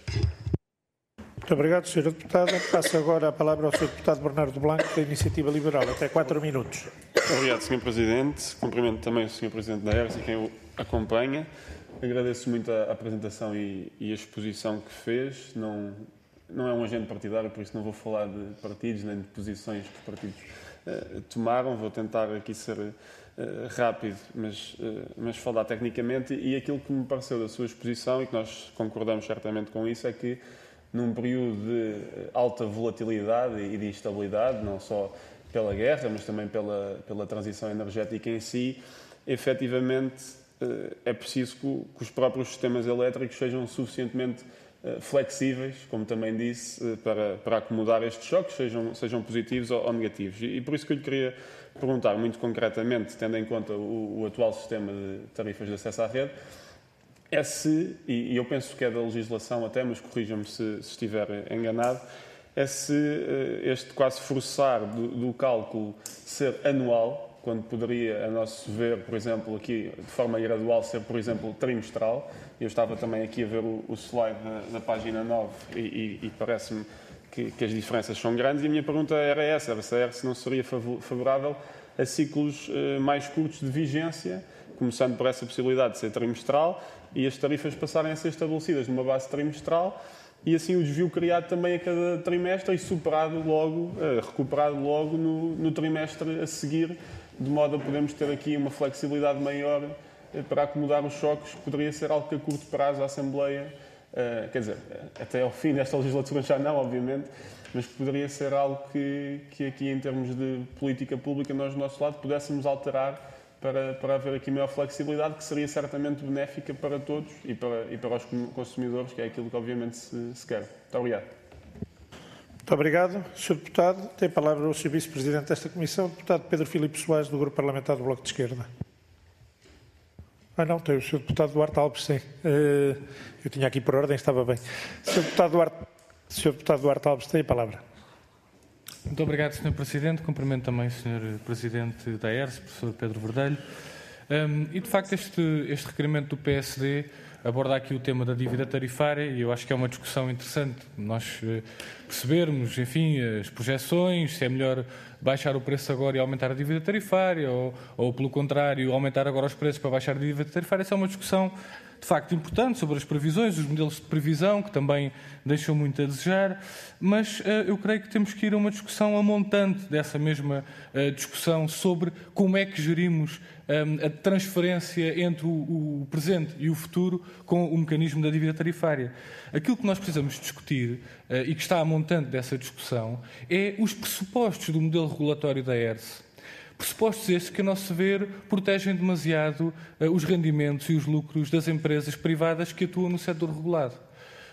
Muito obrigado, senhora Deputada. Passo agora a palavra ao senhor Deputado Bernardo Blanco, da Iniciativa Liberal. Até quatro minutos. Obrigado, senhor Presidente. Cumprimento também o senhor Presidente da E R S e quem o acompanha. Agradeço muito a apresentação e, e a exposição que fez. Não, não é um agente partidário, por isso não vou falar de partidos nem de posições que os partidos uh, tomaram. Vou tentar aqui ser uh, rápido, mas, uh, mas falar tecnicamente. E aquilo que me pareceu da sua exposição, e que nós concordamos certamente com isso, é que num período de alta volatilidade e de instabilidade, não só pela guerra, mas também pela, pela transição energética em si, efetivamente é preciso que os próprios sistemas elétricos sejam suficientemente flexíveis, como também disse, para, para acomodar estes choques, sejam, sejam positivos ou, ou negativos. E, e por isso que eu lhe queria perguntar, muito concretamente, tendo em conta o, o atual sistema de tarifas de acesso à rede, é se, e, e eu penso que é da legislação até, mas corrija-me se, se estiver enganado, é se este quase forçar do, do cálculo ser anual, quando poderia, a nosso ver, por exemplo, aqui de forma gradual, ser, por exemplo, trimestral. Eu estava também aqui a ver o, o slide na, na página nove e, e, e parece-me que, que as diferenças são grandes. E a minha pergunta era essa, era se a E R S não seria favorável a ciclos uh, mais curtos de vigência, começando por essa possibilidade de ser trimestral e as tarifas passarem a ser estabelecidas numa base trimestral, e assim o desvio criado também a cada trimestre e superado logo, uh, recuperado logo no, no trimestre a seguir, de modo a podermos ter aqui uma flexibilidade maior para acomodar os choques, que poderia ser algo que a curto prazo a Assembleia, uh, quer dizer, até ao fim desta legislatura já não, obviamente, mas que poderia ser algo que, que aqui em termos de política pública nós do nosso lado pudéssemos alterar para, para haver aqui maior flexibilidade, que seria certamente benéfica para todos e para, e para os consumidores, que é aquilo que obviamente se, se quer. Muito obrigado. Muito obrigado. senhor Deputado, tem a palavra o senhor Vice-Presidente desta Comissão, o Deputado Pedro Filipe Soares, do Grupo Parlamentar do Bloco de Esquerda. Ah, não, tem o senhor Deputado Duarte Alves, sim. Eu tinha aqui por ordem, estava bem. senhor Deputado Duarte, senhor Deputado Duarte Alves, tem a palavra. Muito obrigado, senhor Presidente. Cumprimento também o senhor Presidente da E R S, professor Pedro Verdelho. Um, e, de facto, este, este requerimento do P S D aborda aqui o tema da dívida tarifária e eu acho que é uma discussão interessante nós percebermos, enfim, as projeções, se é melhor baixar o preço agora e aumentar a dívida tarifária ou, ou pelo contrário, aumentar agora os preços para baixar a dívida tarifária. Essa é uma discussão de facto importante sobre as previsões, os modelos de previsão, que também deixam muito a desejar, mas uh, eu creio que temos que ir a uma discussão a montante dessa mesma uh, discussão sobre como é que gerimos um, a transferência entre o, o presente e o futuro com o mecanismo da dívida tarifária. Aquilo que nós precisamos discutir uh, e que está a montante dessa discussão é os pressupostos do modelo regulatório da E R S. Pressupostos estes que, a nosso ver, protegem demasiado uh, os rendimentos e os lucros das empresas privadas que atuam no setor regulado.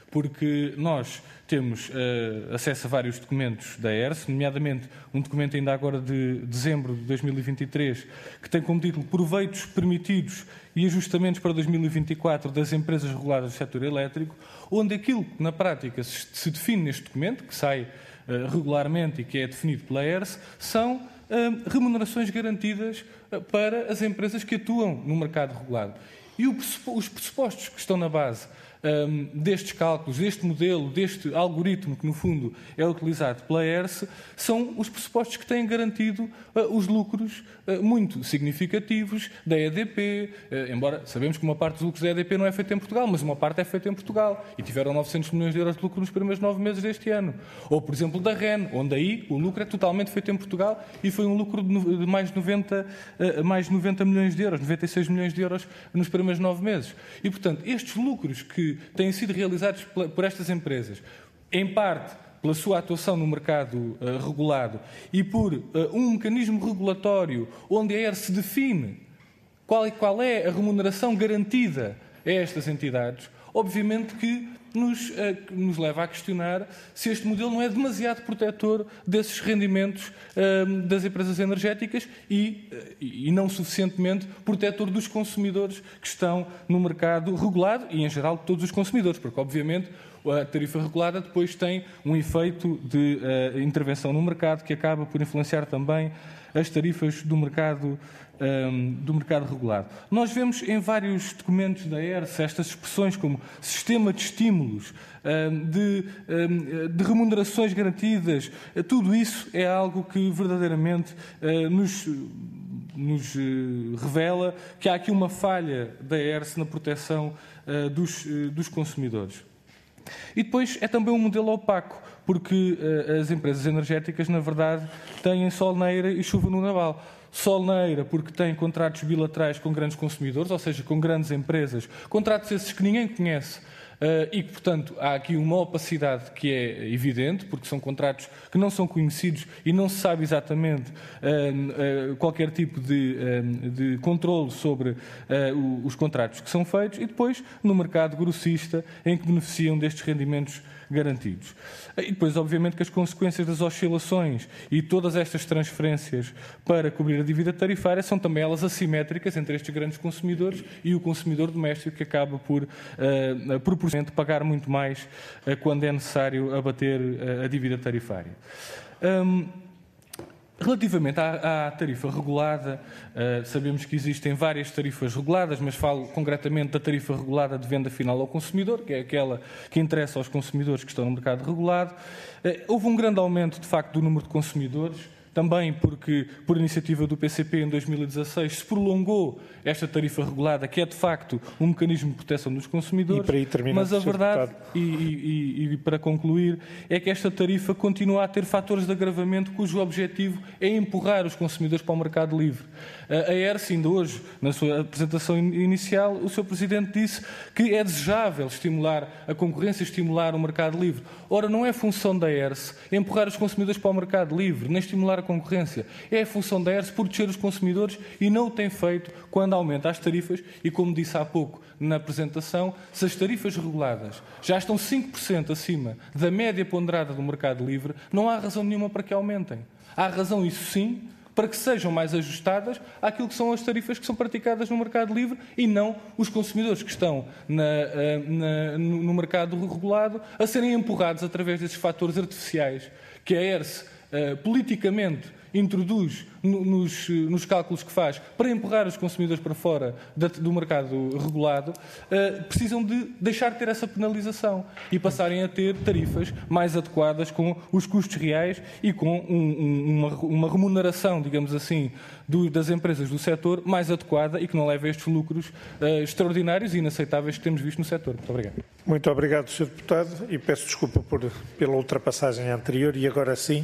porque nós temos uh, acesso a vários documentos da E R S, nomeadamente um documento ainda agora de dezembro de dois mil e vinte e três, que tem como título Proveitos permitidos e ajustamentos para dois mil e vinte e quatro das empresas reguladas do setor elétrico, onde aquilo que na prática se, se define neste documento, que sai uh, regularmente e que é definido pela E R S, são uh, remunerações garantidas uh, para as empresas que atuam no mercado regulado. E o, os pressupostos que estão na base Um, destes cálculos, deste modelo, deste algoritmo que, no fundo, é utilizado pela E R S, são os pressupostos que têm garantido uh, os lucros uh, muito significativos da E D P, uh, embora sabemos que uma parte dos lucros da E D P não é feita em Portugal, mas uma parte é feita em Portugal, e tiveram novecentos milhões de euros de lucro nos primeiros nove meses deste ano. Ou, por exemplo, da R E N, onde aí o lucro é totalmente feito em Portugal e foi um lucro de mais de noventa, uh, mais de noventa milhões de euros, noventa e seis milhões de euros nos primeiros nove meses. E, portanto, estes lucros que têm sido realizados por estas empresas, em parte pela sua atuação no mercado uh, regulado e por uh, um mecanismo regulatório onde a E R S define qual, qual é a remuneração garantida a estas entidades, obviamente que nos, uh, nos leva a questionar se este modelo não é demasiado protetor desses rendimentos uh, das empresas energéticas e, uh, e não suficientemente protetor dos consumidores que estão no mercado regulado e, em geral, de todos os consumidores, porque, obviamente, a tarifa regulada depois tem um efeito de uh, intervenção no mercado que acaba por influenciar também as tarifas do mercado Um, do mercado regulado. Nós vemos em vários documentos da E R S estas expressões como sistema de estímulos, um, de, um, de remunerações garantidas. Tudo isso é algo que verdadeiramente uh, nos, nos uh, revela que há aqui uma falha da E R S na proteção uh, dos, uh, dos consumidores. E depois é também um modelo opaco, porque uh, as empresas energéticas, na verdade, têm sol na eira e chuva no naval. Sol na eira porque têm contratos bilaterais com grandes consumidores, ou seja, com grandes empresas, contratos esses que ninguém conhece uh, e que, portanto, há aqui uma opacidade que é evidente, porque são contratos que não são conhecidos e não se sabe exatamente uh, uh, qualquer tipo de, uh, de controle sobre uh, os contratos que são feitos, e depois no mercado grossista em que beneficiam destes rendimentos garantidos. E depois, obviamente, que as consequências das oscilações e todas estas transferências para cobrir a dívida tarifária são também elas assimétricas entre estes grandes consumidores e o consumidor doméstico, que acaba por, uh, proporcionalmente, pagar muito mais uh, quando é necessário abater uh, a dívida tarifária. Um, Relativamente à, à tarifa regulada, uh, sabemos que existem várias tarifas reguladas, mas falo concretamente da tarifa regulada de venda final ao consumidor, que é aquela que interessa aos consumidores que estão no mercado regulado. Uh, houve um grande aumento, de facto, do número de consumidores, também porque, por iniciativa do P C P, em dois mil e dezasseis, se prolongou esta tarifa regulada, que é, de facto, um mecanismo de proteção dos consumidores. E para aí terminar, mas a verdade, e, e, e para concluir, é que esta tarifa continua a ter fatores de agravamento cujo objetivo é empurrar os consumidores para o mercado livre. A E R S, ainda hoje, na sua apresentação inicial, o seu Presidente disse que é desejável estimular a concorrência, estimular o mercado livre. Ora, não é função da E R S empurrar os consumidores para o mercado livre, nem estimular a concorrência. É a função da E R S proteger os consumidores e não o tem feito quando aumenta as tarifas e, como disse há pouco na apresentação, se as tarifas reguladas já estão cinco por cento acima da média ponderada do mercado livre, não há razão nenhuma para que aumentem. Há razão, isso sim, para que sejam mais ajustadas àquilo que são as tarifas que são praticadas no mercado livre e não os consumidores que estão na, na, no mercado regulado a serem empurrados através desses fatores artificiais que a E R S uh, politicamente introduz no, nos, nos cálculos que faz para empurrar os consumidores para fora da, do mercado regulado, uh, precisam de deixar de ter essa penalização e passarem a ter tarifas mais adequadas com os custos reais e com um, um, uma, uma remuneração, digamos assim, do, das empresas do setor mais adequada e que não leve a estes lucros uh, extraordinários e inaceitáveis que temos visto no setor. Muito obrigado. Muito obrigado, senhor Deputado, e peço desculpa por, pela ultrapassagem anterior e agora sim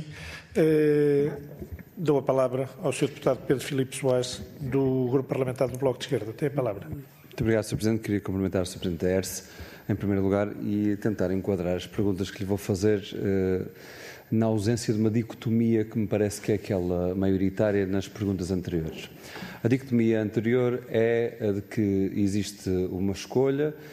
uh, dou a palavra ao senhor Deputado Pedro Filipe Soares, do Grupo Parlamentar do Bloco de Esquerda. Tem a palavra. Muito obrigado, senhor Presidente. Queria cumprimentar o senhor Presidente da E R S, em primeiro lugar, e tentar enquadrar as perguntas que lhe vou fazer uh, na ausência de uma dicotomia que me parece que é aquela maioritária nas perguntas anteriores. A dicotomia anterior é a de que existe uma escolha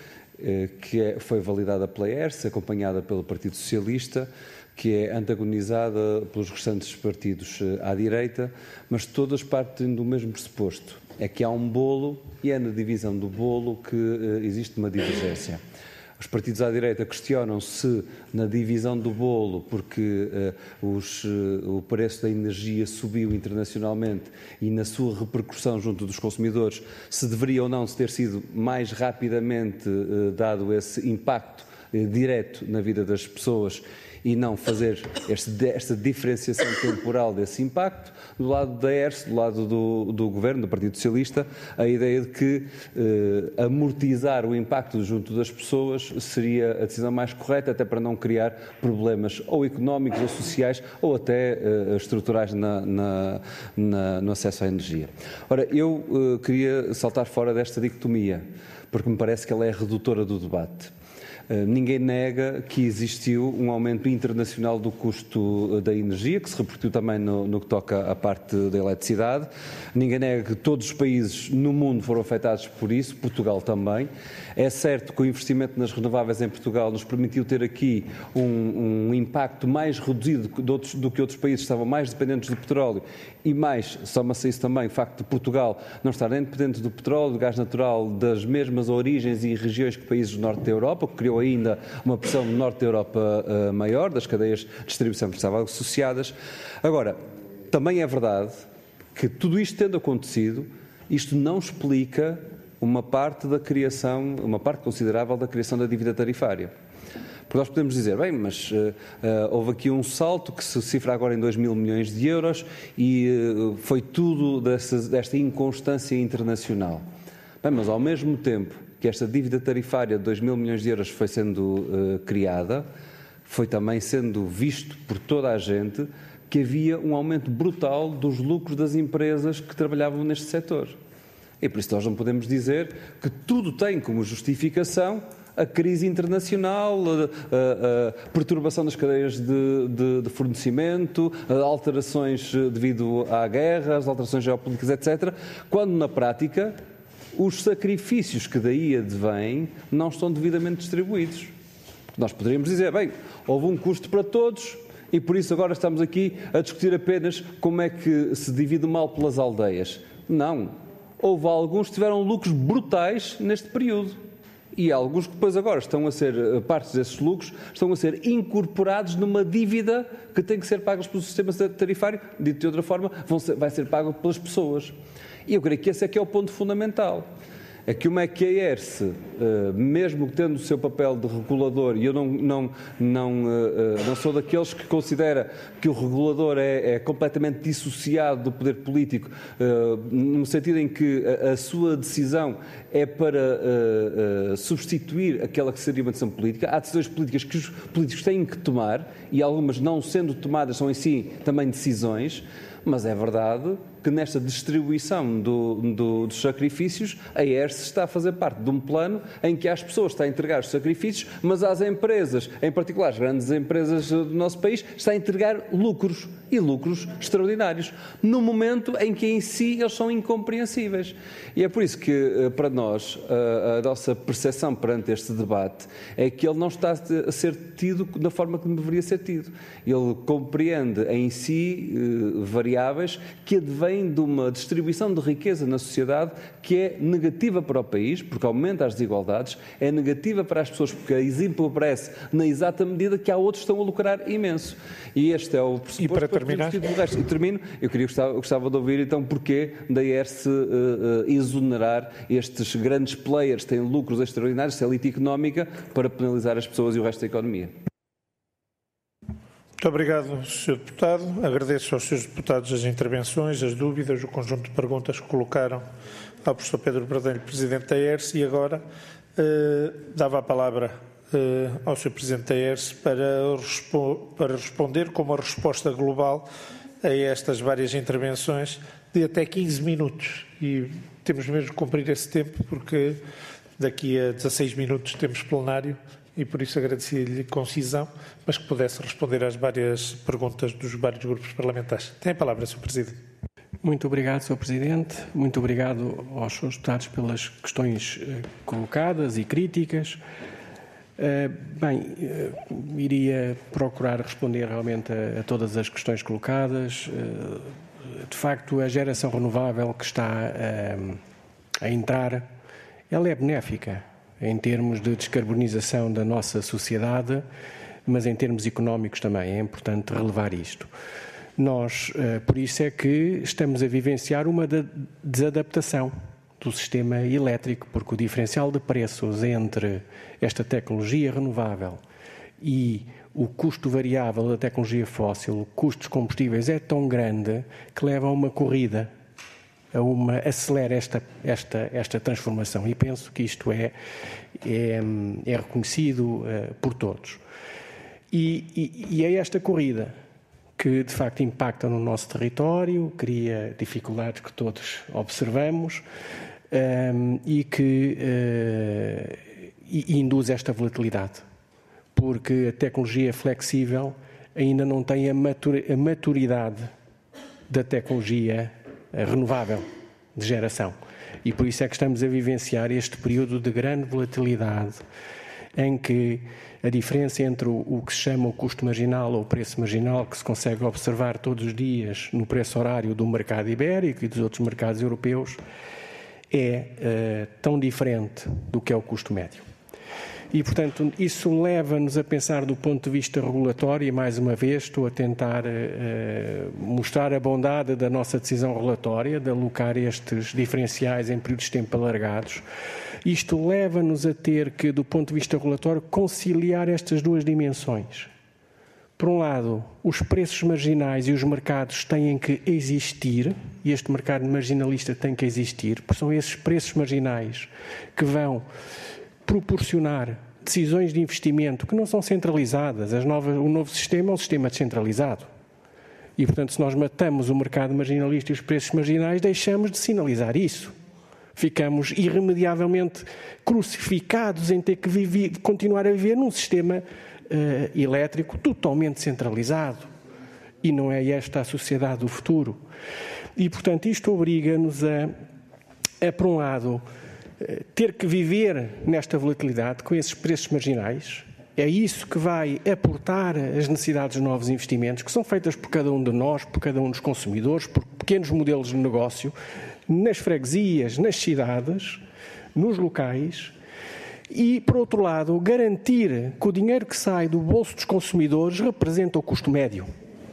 que é, foi validada pela E R S, acompanhada pelo Partido Socialista, que é antagonizada pelos restantes partidos à direita, mas todas partem do mesmo pressuposto. É que há um bolo e é na divisão do bolo que uh, existe uma divergência. Os partidos à direita questionam se na divisão do bolo, porque uh, os, uh, o preço da energia subiu internacionalmente e na sua repercussão junto dos consumidores, se deveria ou não ter sido mais rapidamente uh, dado esse impacto uh, direto na vida das pessoas e não fazer este, esta diferenciação temporal desse impacto. Do lado da E R S, do lado do, do Governo, do Partido Socialista, a ideia de que eh, amortizar o impacto junto das pessoas seria a decisão mais correta, até para não criar problemas ou económicos ou sociais ou até eh, estruturais na, na, na, no acesso à energia. Ora, eu eh, queria saltar fora desta dicotomia, porque me parece que ela é redutora do debate. Ninguém nega que existiu um aumento internacional do custo da energia, que se repercutiu também no, no que toca à parte da eletricidade. Ninguém nega que todos os países no mundo foram afetados por isso, Portugal também. É certo que o investimento nas renováveis em Portugal nos permitiu ter aqui um, um impacto mais reduzido do, do que outros países que estavam mais dependentes do petróleo e mais, soma-se isso também, o facto de Portugal não estar nem dependente do petróleo, do gás natural, das mesmas origens e regiões que países do norte da Europa, que criou ainda uma pressão no norte da Europa uh, maior, das cadeias de distribuição que estavam associadas. Agora, também é verdade que tudo isto tendo acontecido, isto não explica uma parte da criação, uma parte considerável da criação da dívida tarifária. Porque nós podemos dizer, bem, mas uh, uh, houve aqui um salto que se cifra agora em dois mil milhões de euros e uh, foi tudo dessa, desta inconstância internacional. Bem, mas ao mesmo tempo que esta dívida tarifária de dois mil milhões de euros foi sendo uh, criada, foi também sendo visto por toda a gente que havia um aumento brutal dos lucros das empresas que trabalhavam neste setor. E por isso nós não podemos dizer que tudo tem como justificação a crise internacional, a, a, a perturbação das cadeias de, de, de fornecimento, alterações devido à guerra, as alterações geopolíticas, etcétera, quando na prática os sacrifícios que daí advêm não estão devidamente distribuídos. Nós poderíamos dizer, bem, houve um custo para todos e por isso agora estamos aqui a discutir apenas como é que se divide o mal pelas aldeias. Não. Houve alguns que tiveram lucros brutais neste período. E alguns que depois agora estão a ser, partes desses lucros, estão a ser incorporados numa dívida que tem que ser paga pelo sistema tarifário, dito de outra forma, vão ser, vai ser paga pelas pessoas. E eu creio que esse é que é o ponto fundamental. É que como é que a E R S, mesmo tendo o seu papel de regulador, e eu não, não, não, não sou daqueles que considera que o regulador é, é completamente dissociado do poder político, no sentido em que a, a sua decisão é para substituir aquela que seria uma decisão política. Há decisões políticas que os políticos têm que tomar, e algumas não sendo tomadas são em si também decisões, mas é verdade que nesta distribuição do, do, dos sacrifícios, a E R S está a fazer parte de um plano em que as pessoas estão a entregar os sacrifícios, mas às empresas, em particular as grandes empresas do nosso país, está a entregar lucros, e lucros extraordinários, no momento em que em si eles são incompreensíveis. E é por isso que, para nós, a, a nossa percepção perante este debate é que ele não está a ser tido da forma como deveria ser tido. Ele compreende em si eh, variáveis que advêm de uma distribuição de riqueza na sociedade que é negativa para o país, porque aumenta as desigualdades, é negativa para as pessoas, porque a empobrece na exata medida que há outros que estão a lucrar imenso. E este é o pressuposto. E para terminar? Do resto. E termino, eu queria, gostava, gostava de ouvir então porquê da E R S uh, uh, exonerar estes grandes players que têm lucros extraordinários, essa elite económica, para penalizar as pessoas e o resto da economia. Muito obrigado, senhor Deputado. Agradeço aos senhores deputados as intervenções, as dúvidas, o conjunto de perguntas que colocaram ao professor Pedro Verdelho, Presidente da E R S, e agora eh, dava a palavra eh, ao senhor Presidente da E R S para, respo para responder com uma resposta global a estas várias intervenções de até quinze minutos. E temos mesmo que cumprir esse tempo, porque daqui a dezasseis minutos temos plenário. E por isso agradecia-lhe concisão, mas que pudesse responder às várias perguntas dos vários grupos parlamentares. Tem a palavra, senhor Presidente. Muito obrigado, senhor Presidente. Muito obrigado aos senhores deputados pelas questões uh, colocadas e críticas. Uh, bem, uh, iria procurar responder realmente a, a todas as questões colocadas. Uh, de facto, a geração renovável que está uh, a entrar, ela é benéfica em termos de descarbonização da nossa sociedade, mas em termos económicos também é importante relevar isto. Nós, por isso é que estamos a vivenciar uma desadaptação do sistema elétrico, porque o diferencial de preços entre esta tecnologia renovável e o custo variável da tecnologia fóssil, o custo dos combustíveis é tão grande que leva a uma corrida, a uma, acelera esta, esta, esta transformação. E penso que isto é, é, é reconhecido uh, por todos. E, e, e é esta corrida que de facto impacta no nosso território, cria dificuldades que todos observamos um, e que uh, e, e induz esta volatilidade, porque a tecnologia flexível ainda não tem a, matur, a maturidade da tecnologia renovável de geração. E por isso é que estamos a vivenciar este período de grande volatilidade em que a diferença entre o, o que se chama o custo marginal ou o preço marginal, que se consegue observar todos os dias no preço horário do mercado ibérico e dos outros mercados europeus, é uh, tão diferente do que é o custo médio. E, portanto, isso leva-nos a pensar do ponto de vista regulatório, e mais uma vez estou a tentar uh, mostrar a bondade da nossa decisão regulatória de alocar estes diferenciais em períodos de tempo alargados. Isto leva-nos a ter que, do ponto de vista regulatório, conciliar estas duas dimensões. Por um lado, os preços marginais e os mercados têm que existir, e este mercado marginalista tem que existir, porque são esses preços marginais que vão proporcionar decisões de investimento que não são centralizadas. As novas, o novo sistema é um sistema descentralizado. E, portanto, se nós matamos o mercado marginalista e os preços marginais, deixamos de sinalizar isso. Ficamos irremediavelmente crucificados em ter que viver, continuar a viver num sistema uh, elétrico totalmente centralizado. E não é esta a sociedade do futuro. E, portanto, isto obriga-nos a, a, por um lado, ter que viver nesta volatilidade com esses preços marginais. É isso que vai aportar as necessidades de novos investimentos, que são feitas por cada um de nós, por cada um dos consumidores, por pequenos modelos de negócio, nas freguesias, nas cidades, nos locais. E, por outro lado, garantir que o dinheiro que sai do bolso dos consumidores representa o custo médio.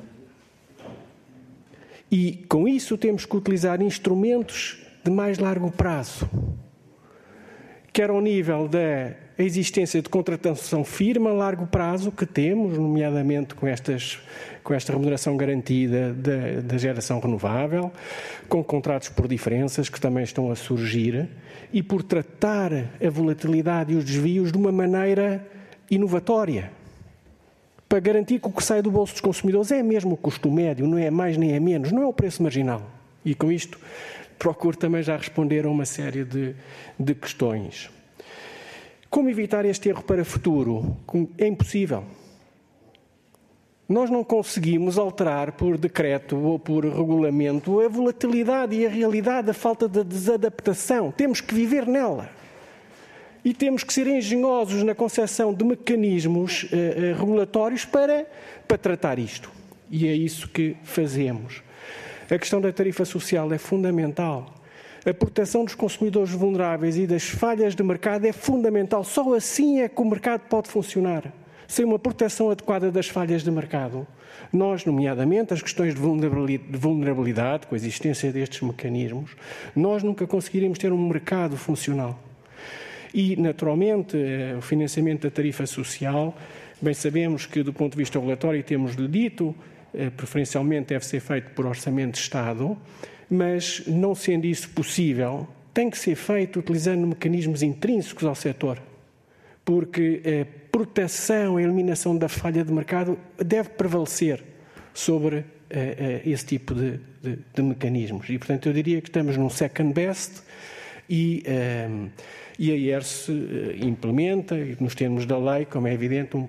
E, com isso, temos que utilizar instrumentos de mais largo prazo, quer ao nível da existência de contratação firme a largo prazo que temos, nomeadamente com, estas, com esta remuneração garantida da, da geração renovável, com contratos por diferenças que também estão a surgir, e por tratar a volatilidade e os desvios de uma maneira inovatória, para garantir que o que sai do bolso dos consumidores é mesmo o custo médio, não é mais nem é menos, não é o preço marginal. E com isto procuro também já responder a uma série de, de questões. Como evitar este erro para o futuro? É impossível. Nós não conseguimos alterar por decreto ou por regulamento a volatilidade e a realidade da falta de desadaptação. Temos que viver nela. E temos que ser engenhosos na concepção de mecanismos uh, regulatórios para, para tratar isto. E é isso que fazemos. A questão da tarifa social é fundamental. A proteção dos consumidores vulneráveis e das falhas de mercado é fundamental. Só assim é que o mercado pode funcionar. Sem uma proteção adequada das falhas de mercado, nós, nomeadamente, as questões de vulnerabilidade, com a existência destes mecanismos, nós nunca conseguiremos ter um mercado funcional. E, naturalmente, o financiamento da tarifa social, bem sabemos que, do ponto de vista regulatório, temos-lhe dito, preferencialmente deve ser feito por orçamento de Estado, mas, não sendo isso possível, tem que ser feito utilizando mecanismos intrínsecos ao setor, porque a proteção, a eliminação da falha de mercado deve prevalecer sobre uh, uh, esse tipo de, de, de mecanismos. E, portanto, eu diria que estamos num second best e, um, e a I E R S implementa, nos termos da lei, como é evidente, um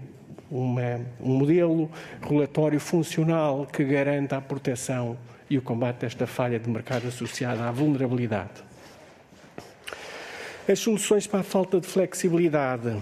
uma, um modelo regulatório funcional que garanta a proteção e o combate desta falha de mercado associada à vulnerabilidade. As soluções para a falta de flexibilidade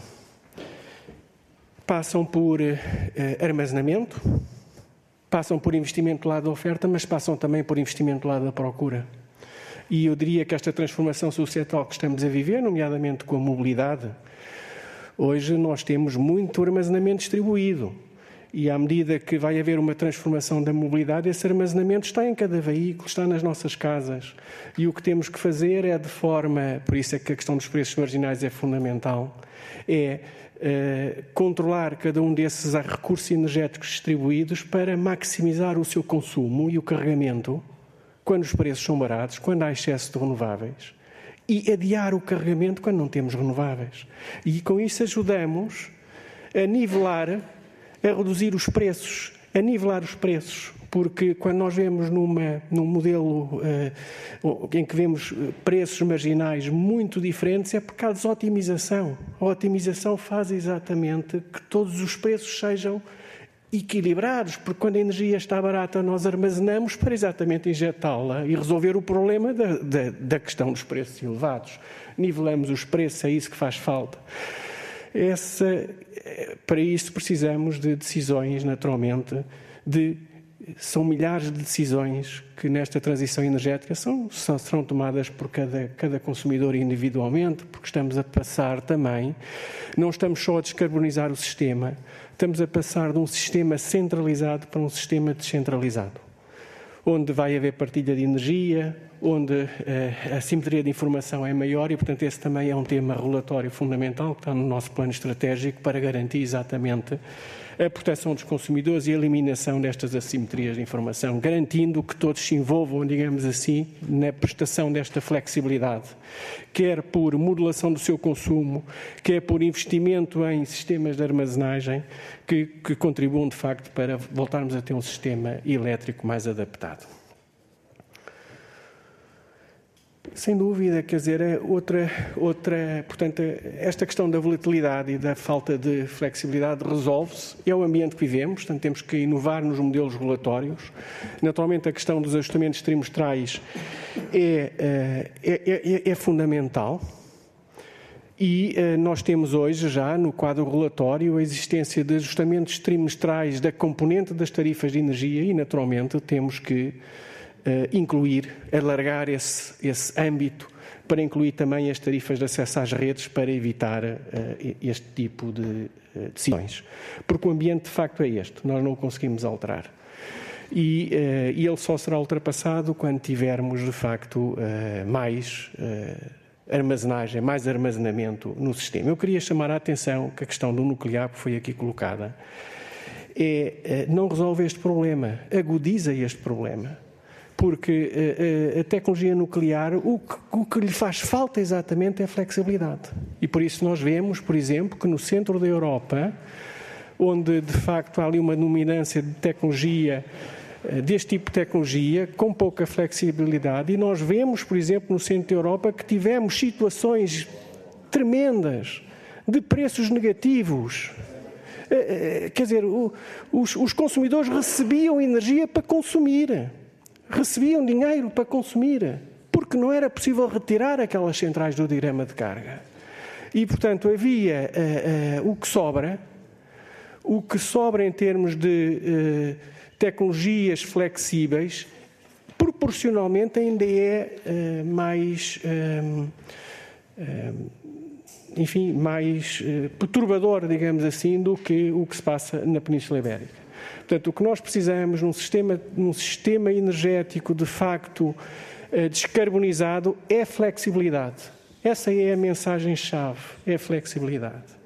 passam por eh, armazenamento, passam por investimento do lado da oferta, mas passam também por investimento do lado da procura. E eu diria que esta transformação societal que estamos a viver, nomeadamente com a mobilidade, hoje nós temos muito armazenamento distribuído. E à medida que vai haver uma transformação da mobilidade, esse armazenamento está em cada veículo, está nas nossas casas. E o que temos que fazer é de forma, por isso é que a questão dos preços marginais é fundamental, é Uh, controlar cada um desses recursos energéticos distribuídos para maximizar o seu consumo e o carregamento quando os preços são baratos, quando há excesso de renováveis, e adiar o carregamento quando não temos renováveis. E com isso ajudamos a nivelar, a reduzir os preços, a nivelar os preços, porque quando nós vemos numa, num modelo uh, em que vemos preços marginais muito diferentes, é por causa da otimização. A otimização faz exatamente que todos os preços sejam equilibrados, porque quando a energia está barata nós armazenamos para exatamente injetá-la e resolver o problema da, da, da questão dos preços elevados. Nivelamos os preços, é isso que faz falta. Essa, para isso precisamos de decisões, naturalmente, de são milhares de decisões que nesta transição energética são, são, serão tomadas por cada, cada consumidor individualmente, porque estamos a passar também, não estamos só a descarbonizar o sistema, estamos a passar de um sistema centralizado para um sistema descentralizado, onde vai haver partilha de energia, onde eh, a simetria de informação é maior e, portanto, esse também é um tema regulatório fundamental que está no nosso plano estratégico para garantir exatamente a proteção dos consumidores e a eliminação destas assimetrias de informação, garantindo que todos se envolvam, digamos assim, na prestação desta flexibilidade, quer por modulação do seu consumo, quer por investimento em sistemas de armazenagem que, que contribuam, de facto, para voltarmos a ter um sistema elétrico mais adaptado. Sem dúvida, quer dizer, outra, outra, portanto, esta questão da volatilidade e da falta de flexibilidade resolve-se, é o ambiente que vivemos, portanto temos que inovar nos modelos regulatórios. Naturalmente a questão dos ajustamentos trimestrais é, é, é, é fundamental e nós temos hoje já no quadro regulatório a existência de ajustamentos trimestrais da componente das tarifas de energia e naturalmente temos que Uh, incluir, alargar esse, esse âmbito para incluir também as tarifas de acesso às redes para evitar uh, este tipo de uh, decisões. Porque o ambiente de facto é este, nós não o conseguimos alterar. E, uh, e ele só será ultrapassado quando tivermos de facto uh, mais uh, armazenagem, mais armazenamento no sistema. Eu queria chamar a atenção que a questão do nuclear, que foi aqui colocada, é, uh, não resolve este problema, agudiza este problema. Porque a, a, a tecnologia nuclear, o que, o que lhe faz falta exatamente é a flexibilidade. E por isso nós vemos, por exemplo, que no centro da Europa, onde de facto há ali uma dominância de tecnologia, deste tipo de tecnologia, com pouca flexibilidade, e nós vemos, por exemplo, no centro da Europa, que tivemos situações tremendas de preços negativos. Quer dizer, os, os consumidores recebiam energia para consumir. Recebiam dinheiro para consumir, porque não era possível retirar aquelas centrais do diagrama de carga. E, portanto, havia uh, uh, o que sobra, o que sobra em termos de uh, tecnologias flexíveis, proporcionalmente ainda é uh, mais, uh, uh, enfim, mais uh, perturbador, digamos assim, do que o que se passa na Península Ibérica. Portanto, o que nós precisamos num sistema, num sistema energético de facto descarbonizado é flexibilidade. Essa é a mensagem-chave, é a flexibilidade.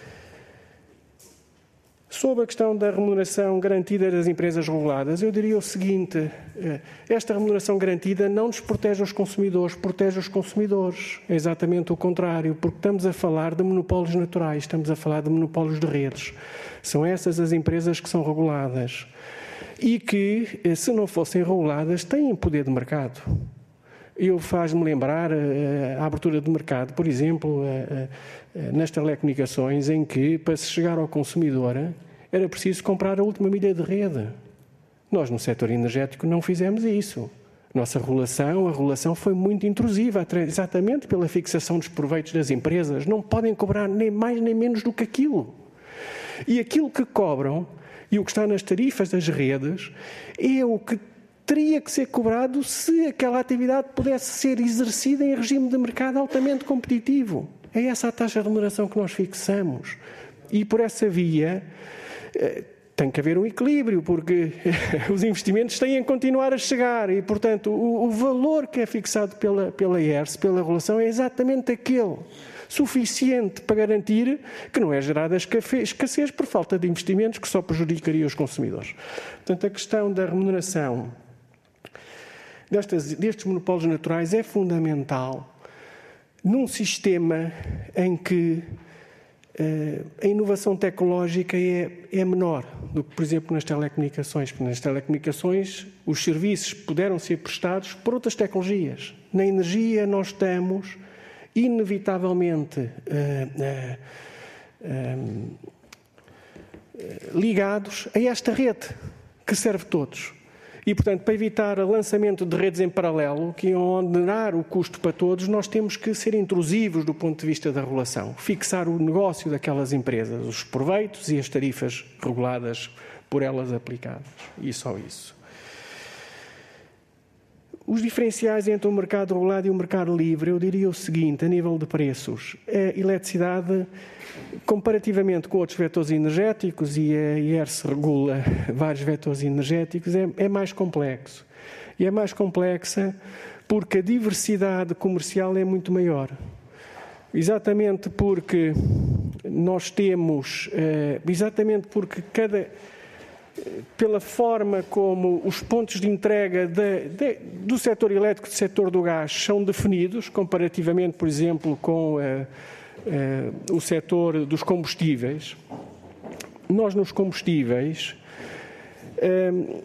Sobre a questão da remuneração garantida das empresas reguladas, eu diria o seguinte, esta remuneração garantida não nos protege os consumidores, protege os consumidores. É exatamente o contrário, porque estamos a falar de monopólios naturais, estamos a falar de monopólios de redes. São essas as empresas que são reguladas e que, se não fossem reguladas, têm poder de mercado. Eu faz-me lembrar a abertura de mercado, por exemplo, nas telecomunicações, em que, para se chegar ao consumidor, era preciso comprar a última milha de rede. Nós, no setor energético, não fizemos isso. Nossa regulação, a regulação foi muito intrusiva, exatamente pela fixação dos proveitos das empresas. Não podem cobrar nem mais nem menos do que aquilo. E aquilo que cobram, e o que está nas tarifas das redes, é o que teria que ser cobrado se aquela atividade pudesse ser exercida em regime de mercado altamente competitivo. É essa a taxa de remuneração que nós fixamos. E por essa via tem que haver um equilíbrio, porque os investimentos têm que continuar a chegar e, portanto, o, o valor que é fixado pela, pela E R S, pela regulação, é exatamente aquele, suficiente para garantir que não é gerada escassez por falta de investimentos que só prejudicaria os consumidores. Portanto, a questão da remuneração destas, destes monopólios naturais é fundamental num sistema em que uh, a inovação tecnológica é, é menor do que, por exemplo, nas telecomunicações. Porque nas telecomunicações os serviços puderam ser prestados por outras tecnologias. Na energia nós estamos inevitavelmente uh, uh, uh, ligados a esta rede que serve todos. E, portanto, para evitar o lançamento de redes em paralelo, que iam ordenar o custo para todos, nós temos que ser intrusivos do ponto de vista da regulação, fixar o negócio daquelas empresas, os proveitos e as tarifas reguladas por elas aplicadas. E só isso. Os diferenciais entre o mercado regulado e o mercado livre, eu diria o seguinte, a nível de preços. A eletricidade, comparativamente com outros vetores energéticos, e a I E R S regula vários vetores energéticos, é, é mais complexo. E é mais complexa porque a diversidade comercial é muito maior. Exatamente porque nós temos, exatamente porque cada... pela forma como os pontos de entrega de, de, do setor elétrico e do setor do gás são definidos, comparativamente, por exemplo, com uh, uh, o setor dos combustíveis. Nós, nos combustíveis, uh,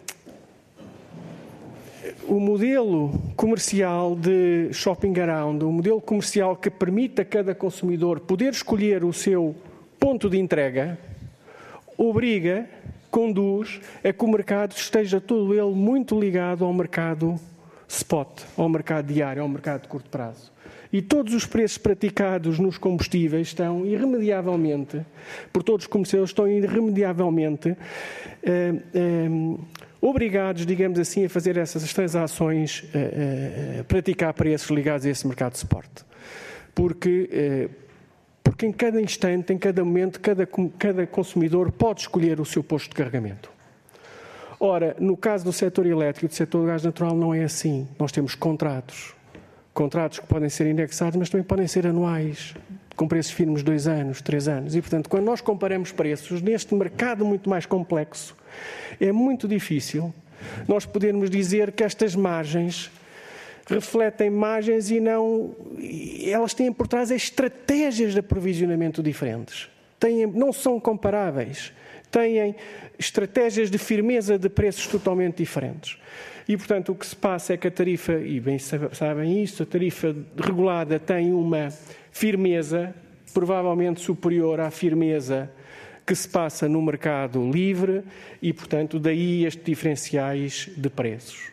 o modelo comercial de shopping around, o modelo comercial que permite a cada consumidor poder escolher o seu ponto de entrega, obriga, conduz a que o mercado esteja todo ele muito ligado ao mercado spot, ao mercado diário, ao mercado de curto prazo. E todos os preços praticados nos combustíveis estão irremediavelmente, por todos os comerciantes, estão irremediavelmente eh, eh, obrigados, digamos assim, a fazer essas transações, eh, eh, praticar preços ligados a esse mercado de suporte. Porque eh, Porque em cada instante, em cada momento, cada, cada consumidor pode escolher o seu posto de carregamento. Ora, no caso do setor elétrico e do setor do gás natural não é assim. Nós temos contratos. Contratos que podem ser indexados, mas também podem ser anuais, com preços firmes de dois anos, três anos. E, portanto, quando nós comparamos preços neste mercado muito mais complexo, é muito difícil nós podermos dizer que estas margens refletem margens e não... Elas têm por trás estratégias de aprovisionamento diferentes. Têm, não são comparáveis. Têm estratégias de firmeza de preços totalmente diferentes. E, portanto, o que se passa é que a tarifa, e bem sabem isso, a tarifa regulada tem uma firmeza provavelmente superior à firmeza que se passa no mercado livre e, portanto, daí estes diferenciais de preços.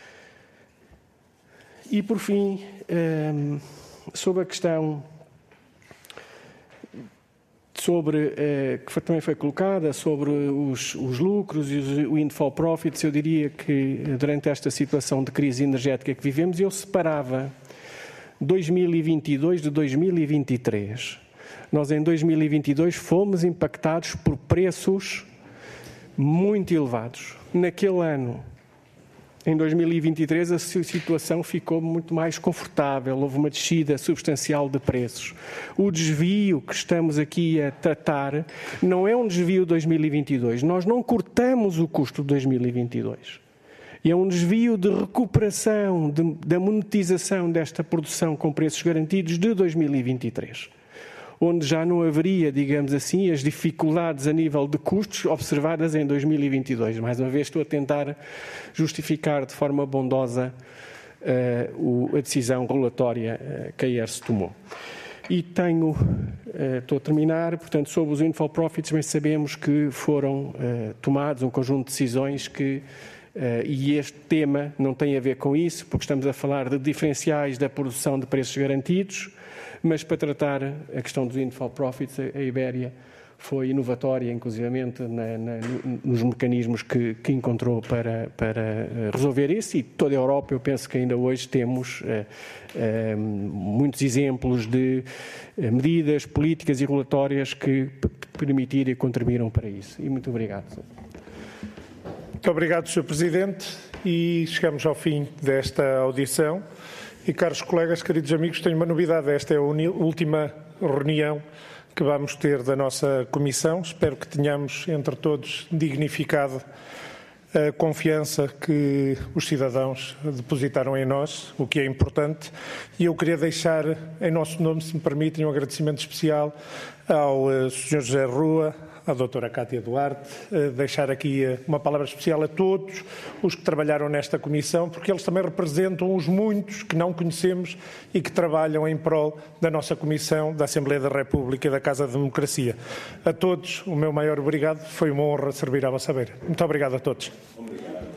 E, por fim, sobre a questão sobre, que também foi colocada, sobre os, os lucros e os windfall profits, eu diria que durante esta situação de crise energética que vivemos, eu separava dois mil e vinte e dois de dois mil e vinte e três. Nós, em dois mil e vinte e dois, fomos impactados por preços muito elevados. Naquele ano, em dois mil e vinte e três, a situação ficou muito mais confortável, houve uma descida substancial de preços. O desvio que estamos aqui a tratar não é um desvio de dois mil e vinte e dois, nós não cortamos o custo de dois mil e vinte e dois. É um desvio de recuperação, de, da monetização desta produção com preços garantidos de dois mil e vinte e três. Onde já não haveria, digamos assim, as dificuldades a nível de custos observadas em dois mil e vinte e dois. Mais uma vez estou a tentar justificar de forma bondosa uh, o, a decisão regulatória uh, que a I E R S tomou. E tenho, estou a terminar, portanto, sobre os windfall profits, bem sabemos que foram tomados um conjunto de decisões que, e este tema não tem a ver com isso, porque estamos a falar de diferenciais da produção de preços garantidos, mas para tratar a questão dos windfall profits, a Ibéria foi inovatória, inclusivamente, na, na, nos mecanismos que, que encontrou para, para resolver isso, e toda a Europa, eu penso que ainda hoje temos eh, eh, muitos exemplos de eh, medidas políticas e regulatórias que permitiram e contribuíram para isso. E muito obrigado. Muito obrigado, senhor Presidente, e chegamos ao fim desta audição. E, caros colegas, queridos amigos, tenho uma novidade. Esta é a última reunião que vamos ter da nossa Comissão. Espero que tenhamos, entre todos, dignificado a confiança que os cidadãos depositaram em nós, o que é importante. E eu queria deixar, em nosso nome, se me permitem, um agradecimento especial ao senhor José Rua, à doutora Cátia Duarte, deixar aqui uma palavra especial a todos os que trabalharam nesta comissão, porque eles também representam os muitos que não conhecemos e que trabalham em prol da nossa Comissão, da Assembleia da República e da Casa da Democracia. A todos, o meu maior obrigado. Foi uma honra servir à vossa beira. Muito obrigado a todos. Obrigado.